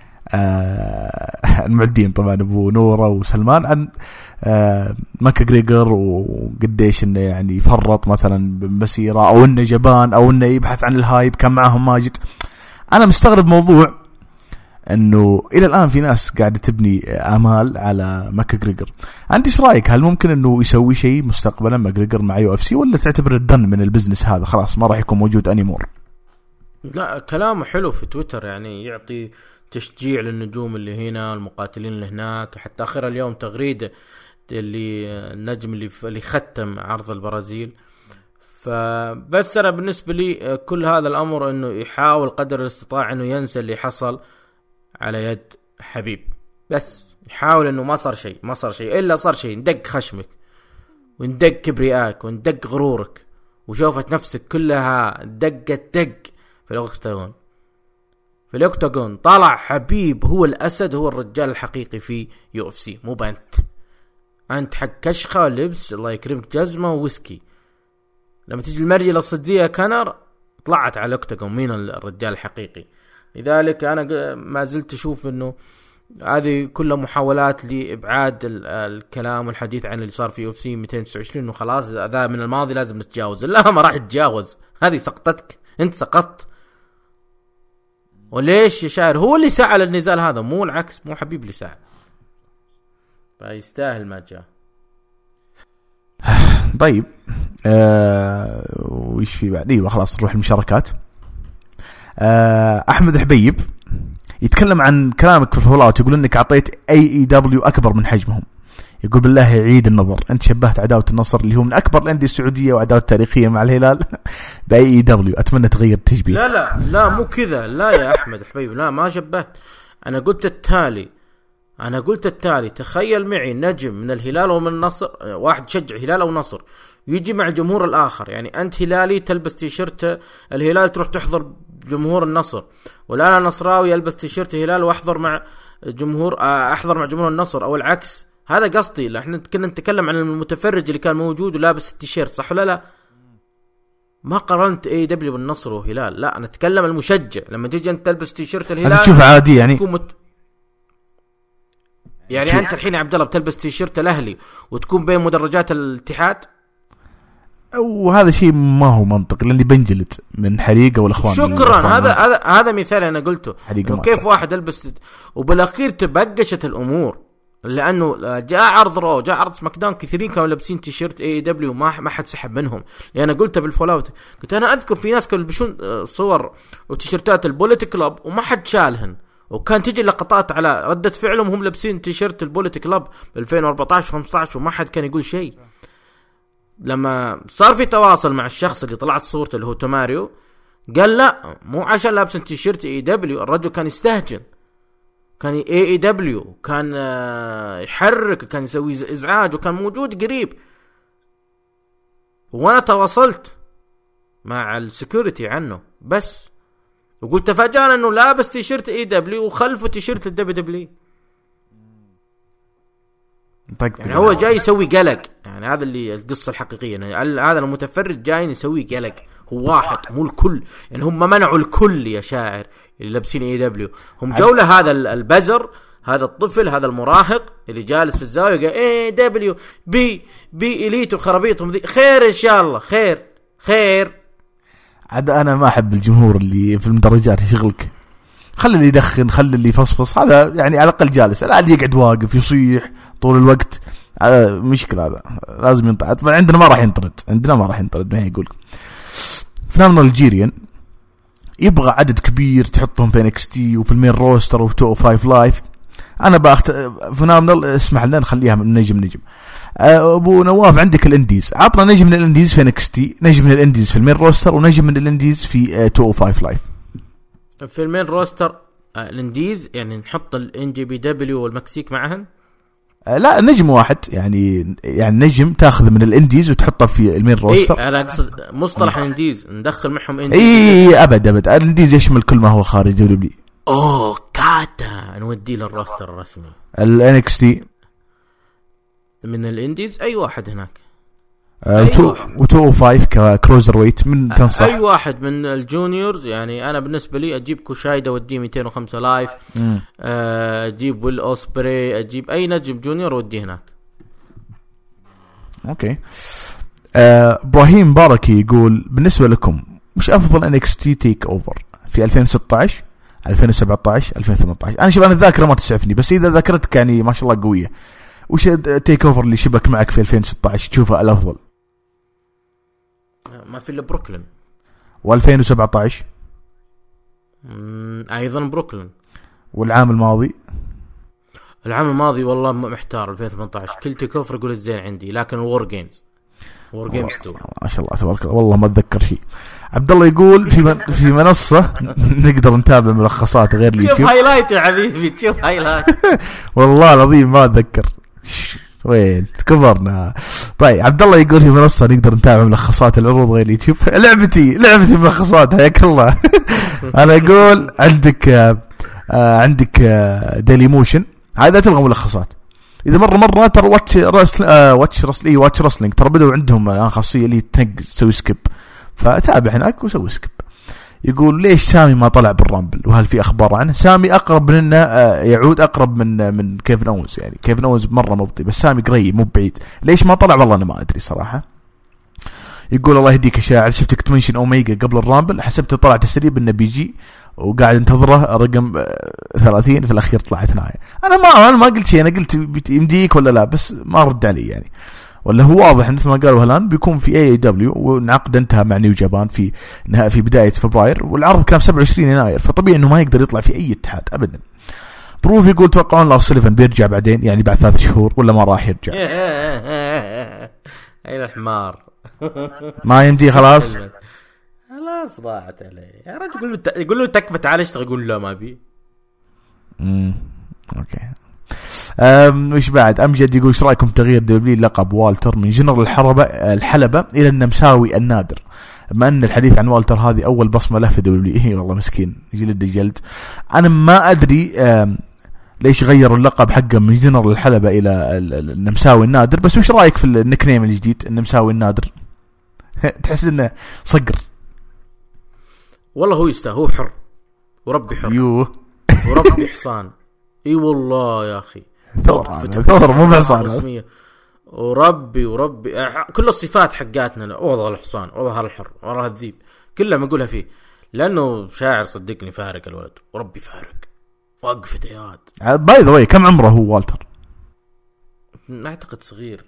المعدين، طبعا أبو نورة وسلمان، عن ماكغريغر وقديش إنه يعني يفرط مثلا بمسيرة، أو إنه جبان، أو إنه يبحث عن الهايب. كان معهم ماجد. أنا مستغرب موضوع إنه إلى الآن في ناس قاعدة تبني آمال على ماكغريغر. عندي إيش رأيك؟ هل ممكن إنه يسوي شيء مستقبلا ماكغريغر مع يو اف سي، ولا تعتبر الدن من البزنس هذا خلاص ما راح يكون موجود أنيمور؟ لا، كلامه حلو في تويتر، يعني يعطي تشجيع للنجوم اللي هنا، المقاتلين اللي هناك. حتى آخر اليوم تغريدة اللي النجم اللي ختم عرض البرازيل. فبس أنا بالنسبة لي كل هذا الأمر إنه يحاول قدر الاستطاع إنه ينسى اللي حصل على يد حبيب، بس يحاول إنه ما صار شيء إلا صار شيء ندق خشمك وندق كبريائك وندق غرورك، وشوفت نفسك كلها دقت في الأوكتاغون. طلع حبيب هو الأسد، هو الرجال الحقيقي في UFC، مو أنت حق كشخة لبس الله يكرمك جزمة وويسكي. لما تيجي المرجلة الصدية كنر طلعت على الأوكتاغون مين الرجال الحقيقي. لذلك أنا ما زلت أشوف إنه هذه كلها محاولات لإبعاد الكلام والحديث عن اللي صار في UFC 229، إنه خلاص هذا من الماضي لازم نتجاوز. لا، ما راح تتجاوز، هذه سقطتك، أنت سقطت. وليش يا شاعر؟ هو اللي سعى للنزال هذا، مو العكس، مو حبيب اللي سعى، فيستاهل ما جاء. طيب وش في بعد؟ ايوه خلاص نروح المشاركات. احمد الحبيب يتكلم عن كلامك في فول اوت، يقول انك اعطيت AEW اكبر من حجمهم، يقول بالله يعيد النظر، انت شبهت عداوة النصر اللي هو من اكبر الانديه السعوديه وعداوة تاريخية مع الهلال AEW. اتمنى تغير التشبيه. لا مو كذا، لا يا احمد الحبيب، لا ما شبهت. انا قلت التالي تخيل معي نجم من الهلال ومن النصر، واحد يشجع هلال او نصر يجي مع الجمهور الاخر، يعني انت هلالي تلبس تيشيرت الهلال تروح تحضر جمهور النصر، ولا انا نصراوي البس تيشيرت الهلال واحضر مع جمهور النصر، او العكس. هذا قصدي. احنا كنا نتكلم عن المتفرج اللي كان موجود ولابس التيشيرت، صح ولا لا؟ ما قارنت AEW بالنصر وهلال، لا انا اتكلم المشجع. لما تيجي انت تلبس تيشيرت الهلال تشوف عادي يعني يعني انت الحين يا عبد الله بتلبس تيشيرت الاهلي وتكون بين مدرجات الاتحاد، وهذا شيء ما هو منطقي، لاني بنجلد من حريقه والاخوان. شكرا. هذا مثال انا قلته، كيف واحد البس وبالاخير تبقشت الامور، لانه جاء عرض رو، جاء عرض سماك داون، كثيرين كانوا لابسين تيشيرت AEW ما حد سحب منهم. لأن أنا قلتها بالفولاوت، قلت انا اذكر في ناس كانوا يلبسون صور وتيشيرتات البوليت كلاب وما حد شالهن، وكان تيجي لقطات على ردة فعلهم هم لابسين تيشيرت البوليت كلاب 2014 15 وما حد كان يقول شيء. لما صار في تواصل مع الشخص اللي طلعت صورته اللي هو توماريو، قال لا مو عشان لابسين تيشيرت AEW، الرجل كان يستهجن، كان AEW كان يحرك، كان يسوي ازعاج، وكان موجود قريب. وانا تواصلت مع السكيورتي عنه بس، وقلت تفاجأنا انه لابس تيشيرت AEW وخلفه تيشيرت الدبليو. يعني هو جاي يسوي قلق، يعني هذا اللي القصة الحقيقية، يعني هذا المتفرج جاي يسوي قلق، هو واحد مو الكل. يعني هم منعوا الكل يا شاعر اللي لابسين AEW، هم جولة هذا البزر، هذا الطفل، هذا المراهق اللي جالس في الزاوية قال AEW بي إليت وخرابيطهم ذي، خير إن شاء الله، خير. عاد أنا ما أحب الجمهور اللي في المدرجات يشغلك، خلي اللي يدخن، خلي اللي يفصفص، هذا يعني على الأقل جالس، لا اللي يقعد واقف يصيح طول الوقت، مشكلة، هذا لازم ينطرد. عندنا ما راح ينطرد، ما يقول فنامنا الجيريان يبغى عدد كبير تحطهم في NXT وفي المين روستر وفي 205 لايف. انا فنامنال اسمح لنا نخليها من نجم. ابو نواف عندك الانديز، عطنا نجم من الانديز في NXT، نجم من الانديز في المين روستر، ونجم من الانديز في 205 لايف. في المين روستر الانديز يعني نحط NJPW والمكسيك معهن؟ لا نجم واحد، يعني نجم تاخذ من الانديز وتحطه في المين روستر. انا اقصد مصطلح الانديز ندخل معهم انديز. ابد الانديز يشمل كل ما هو خارج دبليو. كاتا نوديه للروستر الرسمي. NXT من الانديز اي واحد هناك، و205 ككروزر ويت من تنصح اي واحد من الجونيورز. يعني انا بالنسبه لي اجيب كوشايدا وديه 205 لايف، اجيب ويل اوسبري، اجيب اي نجم جونيور وديه هناك. اوكي. ابراهيم باركي يقول بالنسبه لكم مش افضل NXT تيك اوفر في 2016 2017 2018؟ انا شوف انا الذاكره ما تسعفني، بس اذا ذاكرتك يعني ما شاء الله قويه، وش تيك اوفر اللي شبك معك في 2016 تشوفه الافضل؟ ما في الا بروكلين. و2017 ايضا بروكلين. والعام الماضي والله محتار. 2018 كل تكفر يقول الزين عندي، لكن وور جيمز 2 ما شاء الله تبارك الله، والله ما اتذكر شيء. عبد الله يقول في منصه نقدر نتابع ملخصات غير اليوتيوب. شوف هايلايت يا حبيبي، تشوف هايلايت. والله العظيم ما اتذكر وين كبرنا. طيب عبد الله يقول في منصه نقدر نتابع ملخصات العروض غير اليوتيوب. لعبتي ملخصات، حياك الله. انا اقول عندك ديلي موشن، هذا تبغى ملخصات. اذا مره ترى واتش رسلينج ترى بدوا عندهم خاصيه اللي تنقل تسوي سكيب، فتابع هناك وسوي سكيب. يقول ليش سامي ما طلع بالرامبل وهل في اخبار عنه؟ سامي اقرب مننا، يعود اقرب من كيفن اونز، يعني كيفن اونز مره مبطي، بس سامي قريب مو بعيد. ليش ما طلع؟ والله انا ما ادري صراحه. يقول الله يهديك يا شاعر، شفتك تمنشن اوميجا قبل الرامبل، حسبته طلع تسريب انه بيجي وقاعد انتظره رقم 30، في الاخير طلعت نهايه. انا ما قلت شيء، انا قلت يمديك ولا لا، بس ما رد علي يعني. ولا هو واضح مثل ما قالوا هلان بيكون في AEW، والعقد انتهى مع نيو جابان في بدايه فبراير، والعرض كان 27 يناير، فطبيعي انه ما يقدر يطلع في اي اتحاد ابدا. بروف يقول توقعون لارس سوليفان بيرجع بعدين، يعني بعد 3 شهور، ولا ما راح يرجع؟ اي الحمار ما يمدي خلاص ضاعت عليه يا رجل. يقول له تكفى تعال اشتغل، يقول له ما بي. اوكي. وش بعد؟ امجد يقول ايش رايكم تغيير دبليو لقب والتر من جنرال الحلبة الى النمساوي النادر، بما ان الحديث عن والتر هذه اول بصمه له في دبليو. والله مسكين جلد. انا ما ادري ليش غيروا اللقب حقه من جنرال الحلبة الى النمساوي النادر، بس وش رايك في النيك نيم الجديد النمساوي النادر؟ تحس انه صقر؟ والله هو يستاهل، هو حر وربي حر وربي حصان. اي والله يا اخي، ثور مو حصان، وربي كل الصفات حقاتنا، وضع الحصان وظهر الحر وراء الذيب، كلها ما نقولها فيه، لانه شاعر صدقني فارق الولد، وربي فارق وقفة اياد. باي ذا واي كم عمره هو والتر؟ اعتقد صغير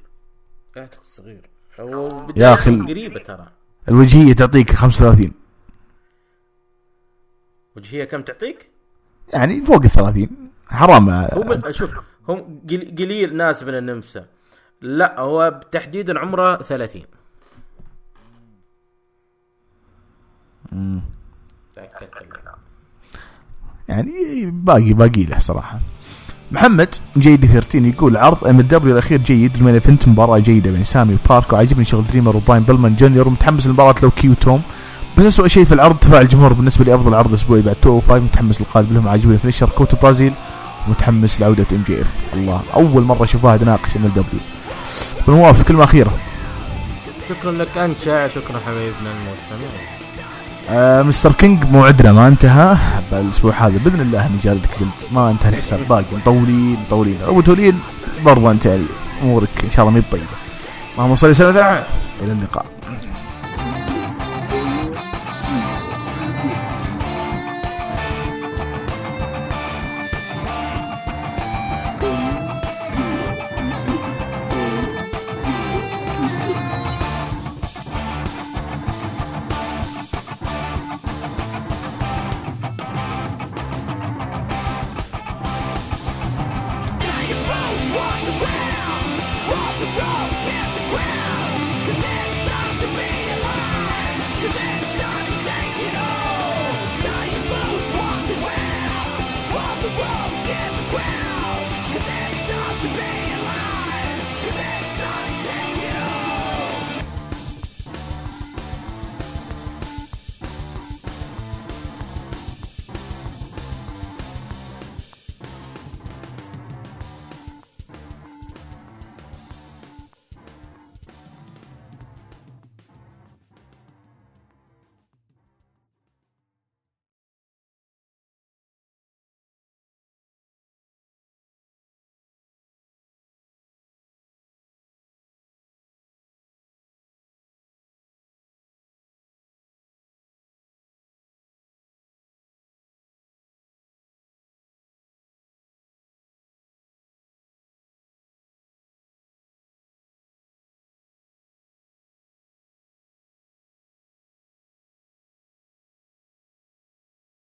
يا اخي، قريبه ترى. الوجهيه تعطيك 35. وجهيه كم تعطيك؟ يعني فوق 30. حرام. شوف هم قليل ناس من النمسا، لا هو تحديدا عمره 30. يعني باقي له صراحه. محمد جيدي 13 يقول عرض MLW الاخير جيد، المين ايفنت مباراه جيده بين سامي وبارك، وعجبني شغل دريمر وبراين بيلمان جونيور، ومتحمس للمباراه لو كيو توم. بس أسوأ شيء في العرض تفاعل الجمهور بالنسبه لي افضل عرض اسبوعي بعد 205. متحمس للقادم لهم، عاجبني فينيشر كوتو برازيل، ومتحمس لعوده MJF. الله اول مره اشوف واحد ناقش MLW. بالموافق كلمه اخيره. شكرا لك انت شاعر، شكرا حبيبنا المستمع. مستر كينج موعدنا ما انتهى بالاسبوع هذا باذن الله، نجلدك جلد ما انتهى الحساب، باقي مطولين وتولين برضه انت امورك ان شاء الله ما طيبه. اللهم صل وسلم على الى اللقاء. The world's get the ground, 'cause it's time to be